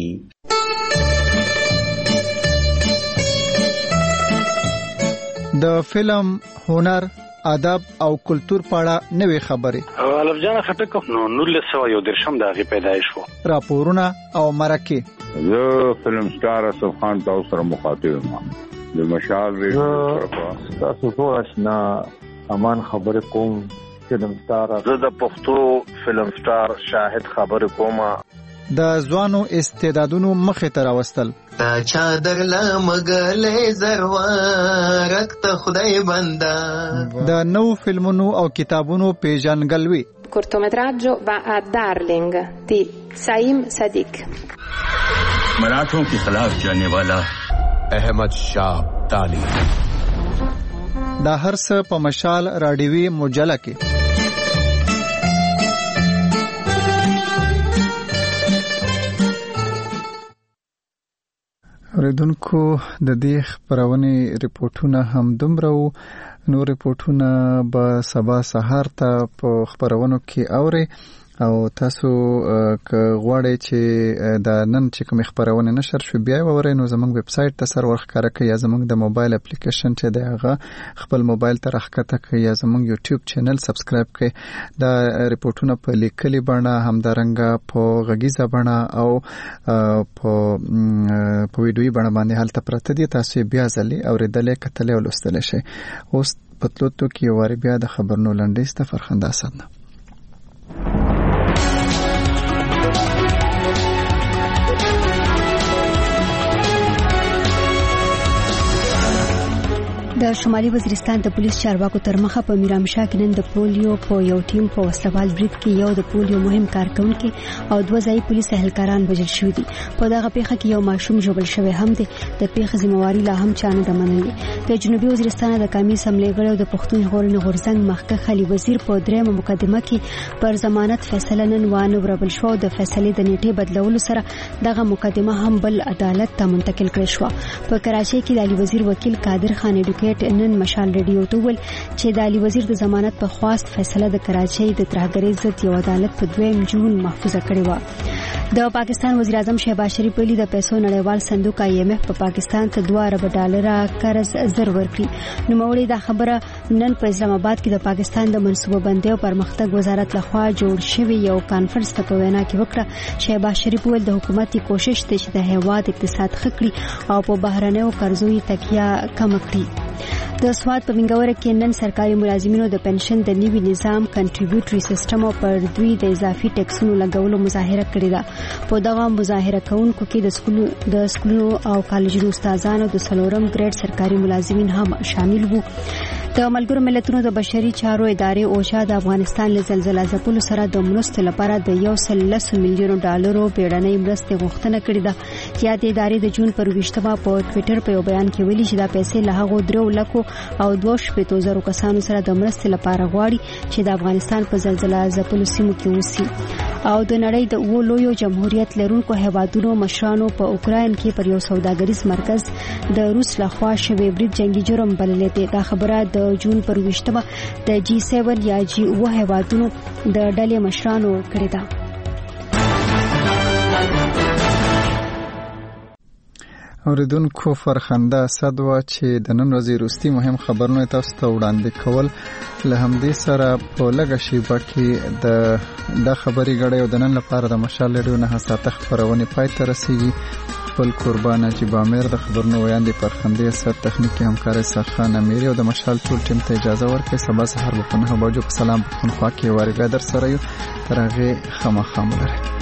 د فلم، هنر، ادب او کلتور په اړه نوې خبرې. الف جان خټک نو 1913 د هغې پیدایش و. راپورونه او مرکې. زه فلم سټار اسف خان تاسو سره مخاطب یم. د مشال ریډیو تاسو ټول آشنا امان خبرې کوم. فلم سټار زه د پښتو فلم سټار شاهد خبرې کوم. د ځوانو استعدادونو مخې ته راوستل. تا چادر لمګلې زروارک ته خدای بندا. د نو فلمونو او کتابونو پیژنګلوي. cortometraggio va a Darling di Saim Sadiq. मराठों के खिलाफ जाने वाला अहमद शाह अब्दाली. دا هر څه په مشال راډیوي مجله کې. اوریدونکو د دې خبرونه ریپورتونه هم دومره وو. نو ریپورتونه به سبا سهار ته په خبرونو کې اوري او تاسو که غواړئ چې د نن چې کوم خبرونه نشر شو بیا وورئ نو زموږ ویب سټ ته سر ورخکاره کوي یا زموږ د موبایل اپلیکیشن چې دی هغه خپل موبایل ته راخکته کوي یا زموږ یوټیوب چینل سبسکرایب کوي. دا ریپورتونه په لیکلي بڼه همدارنګه په غږیزه بڼه او په ویډیویي بڼه باندې هلته پراته دي. تاسو بیا ځلې اوریدلې کتلې او لوستلې شئ. اوس پتلوتو کې واری بیا د خبرونو لنډیز ته فرخنده اسدنه. د شمالي وزیرستان د پولیس چارواکو تر مخه په میرامشاه کې نن د پولیو په یو ټیم په وسلوال برید کې یو د پولیو مهم کارکونکي او 2 ځایي پولیس اهلکاران وژل شوي دي. په دغه پیښه کې یو ماشوم ژوبل شوی هم دی. د پیښې ذمہواری لا هم چا نه ده منلې. د جنوبي وزیرستان د قومي اسمبلۍ غړي او د پښتون ژغورنې غورځنګ مخکښ علي وزیر په درېمه مقدمه کې پر ضمانت فیصله نن وانه وربل شو. د فیصلې د نیټې بدلولو سره دغه مقدمه هم بل عدالت ته منتقل کړل شو. په کراچۍ کې د علي وزیر وکیل قادر خان نن مشال رادیو ته ویل چې د علي وزیر د ضمانت په خواست فیصله د کراچۍ د ترهګرۍ ضد یو عدالت په 2 جون محفوظه کړې و. د پاکستان وزیر اعظم شهباز شریف ویلي د پیسو نړیوال صندوق IMF په پاکستان ته $2 ارب قرض زر ورکړي. نوموړي دا خبره نن په اسلام آباد کې د پاکستان د منصوبه بندۍ او پرمختګ وزارت لخوا جوړ شوی یو کانفرنس ته په وینا کې وکړه. شهباز شریف ویل د حکومتي کوشش دی چې د هیواد اقتصاد ښه کړي او په بهرنیو قرضو تکیه کم کړي. د سواد په منګوره کې نن سرکاري ملازمینو د پنشن د نوي نظام کنټریبیوټري سیستم او پر دوی د اضافي ټیکسونو لګولو مظاهره کړې ده. په دغه مظاهره کوونکو کې د سکولونو او کالجونو استادانو د 4م ګریډ سرکاري ملازمین هم شامل وو. د ملګرو ملتونو د بشري چارو ادارې اوچا د افغانستان له زلزلې ځپلو سره د مرستې لپاره د $110 میلیون بیړنۍ مرستې غوښتنه کړې ده. یا د ادارې د جون پر 20 په ټوئیټر په یو بیان کې ویلي چې دا پیسې له هغو 3 لکو او 2.0 کسانو سره د مرستې لپاره غواړي چې د افغانستان په زلزلې ځپلو سیمو کې اوسي. او د نړۍ د لویو جمهوریت لرونکو هیوادونو مشرانو په اوکراین کې پر یو سوداګریز مرکز د روس لخوا شوی برید جنگي جرم بللی دی. دا خبره د جون پر 20 د G7 یا G7 هیوادونو د ډلې مشرانو کړې ده. اوریدونکو فرخنده اسد وا چې د نن ورځې وروستي مهم خبرونه تاسو ته وړاندې کول. له همدې سره په لږه شیبه کې د خبري غړې او د نن لپاره د مشال ریډیو نه ساته خبرونه پای ته رسیږي. خپل قربان نجیب امیر د خبرونو وړاندې فرخنده اسد تخنیکی همکار سخان امیر او د مشال ټول ټیم ته اجازه ورکړئ. سبا سحر په 9 بجو په سلام په خوا کې وارګه در سره یو ترغه خامخام لري.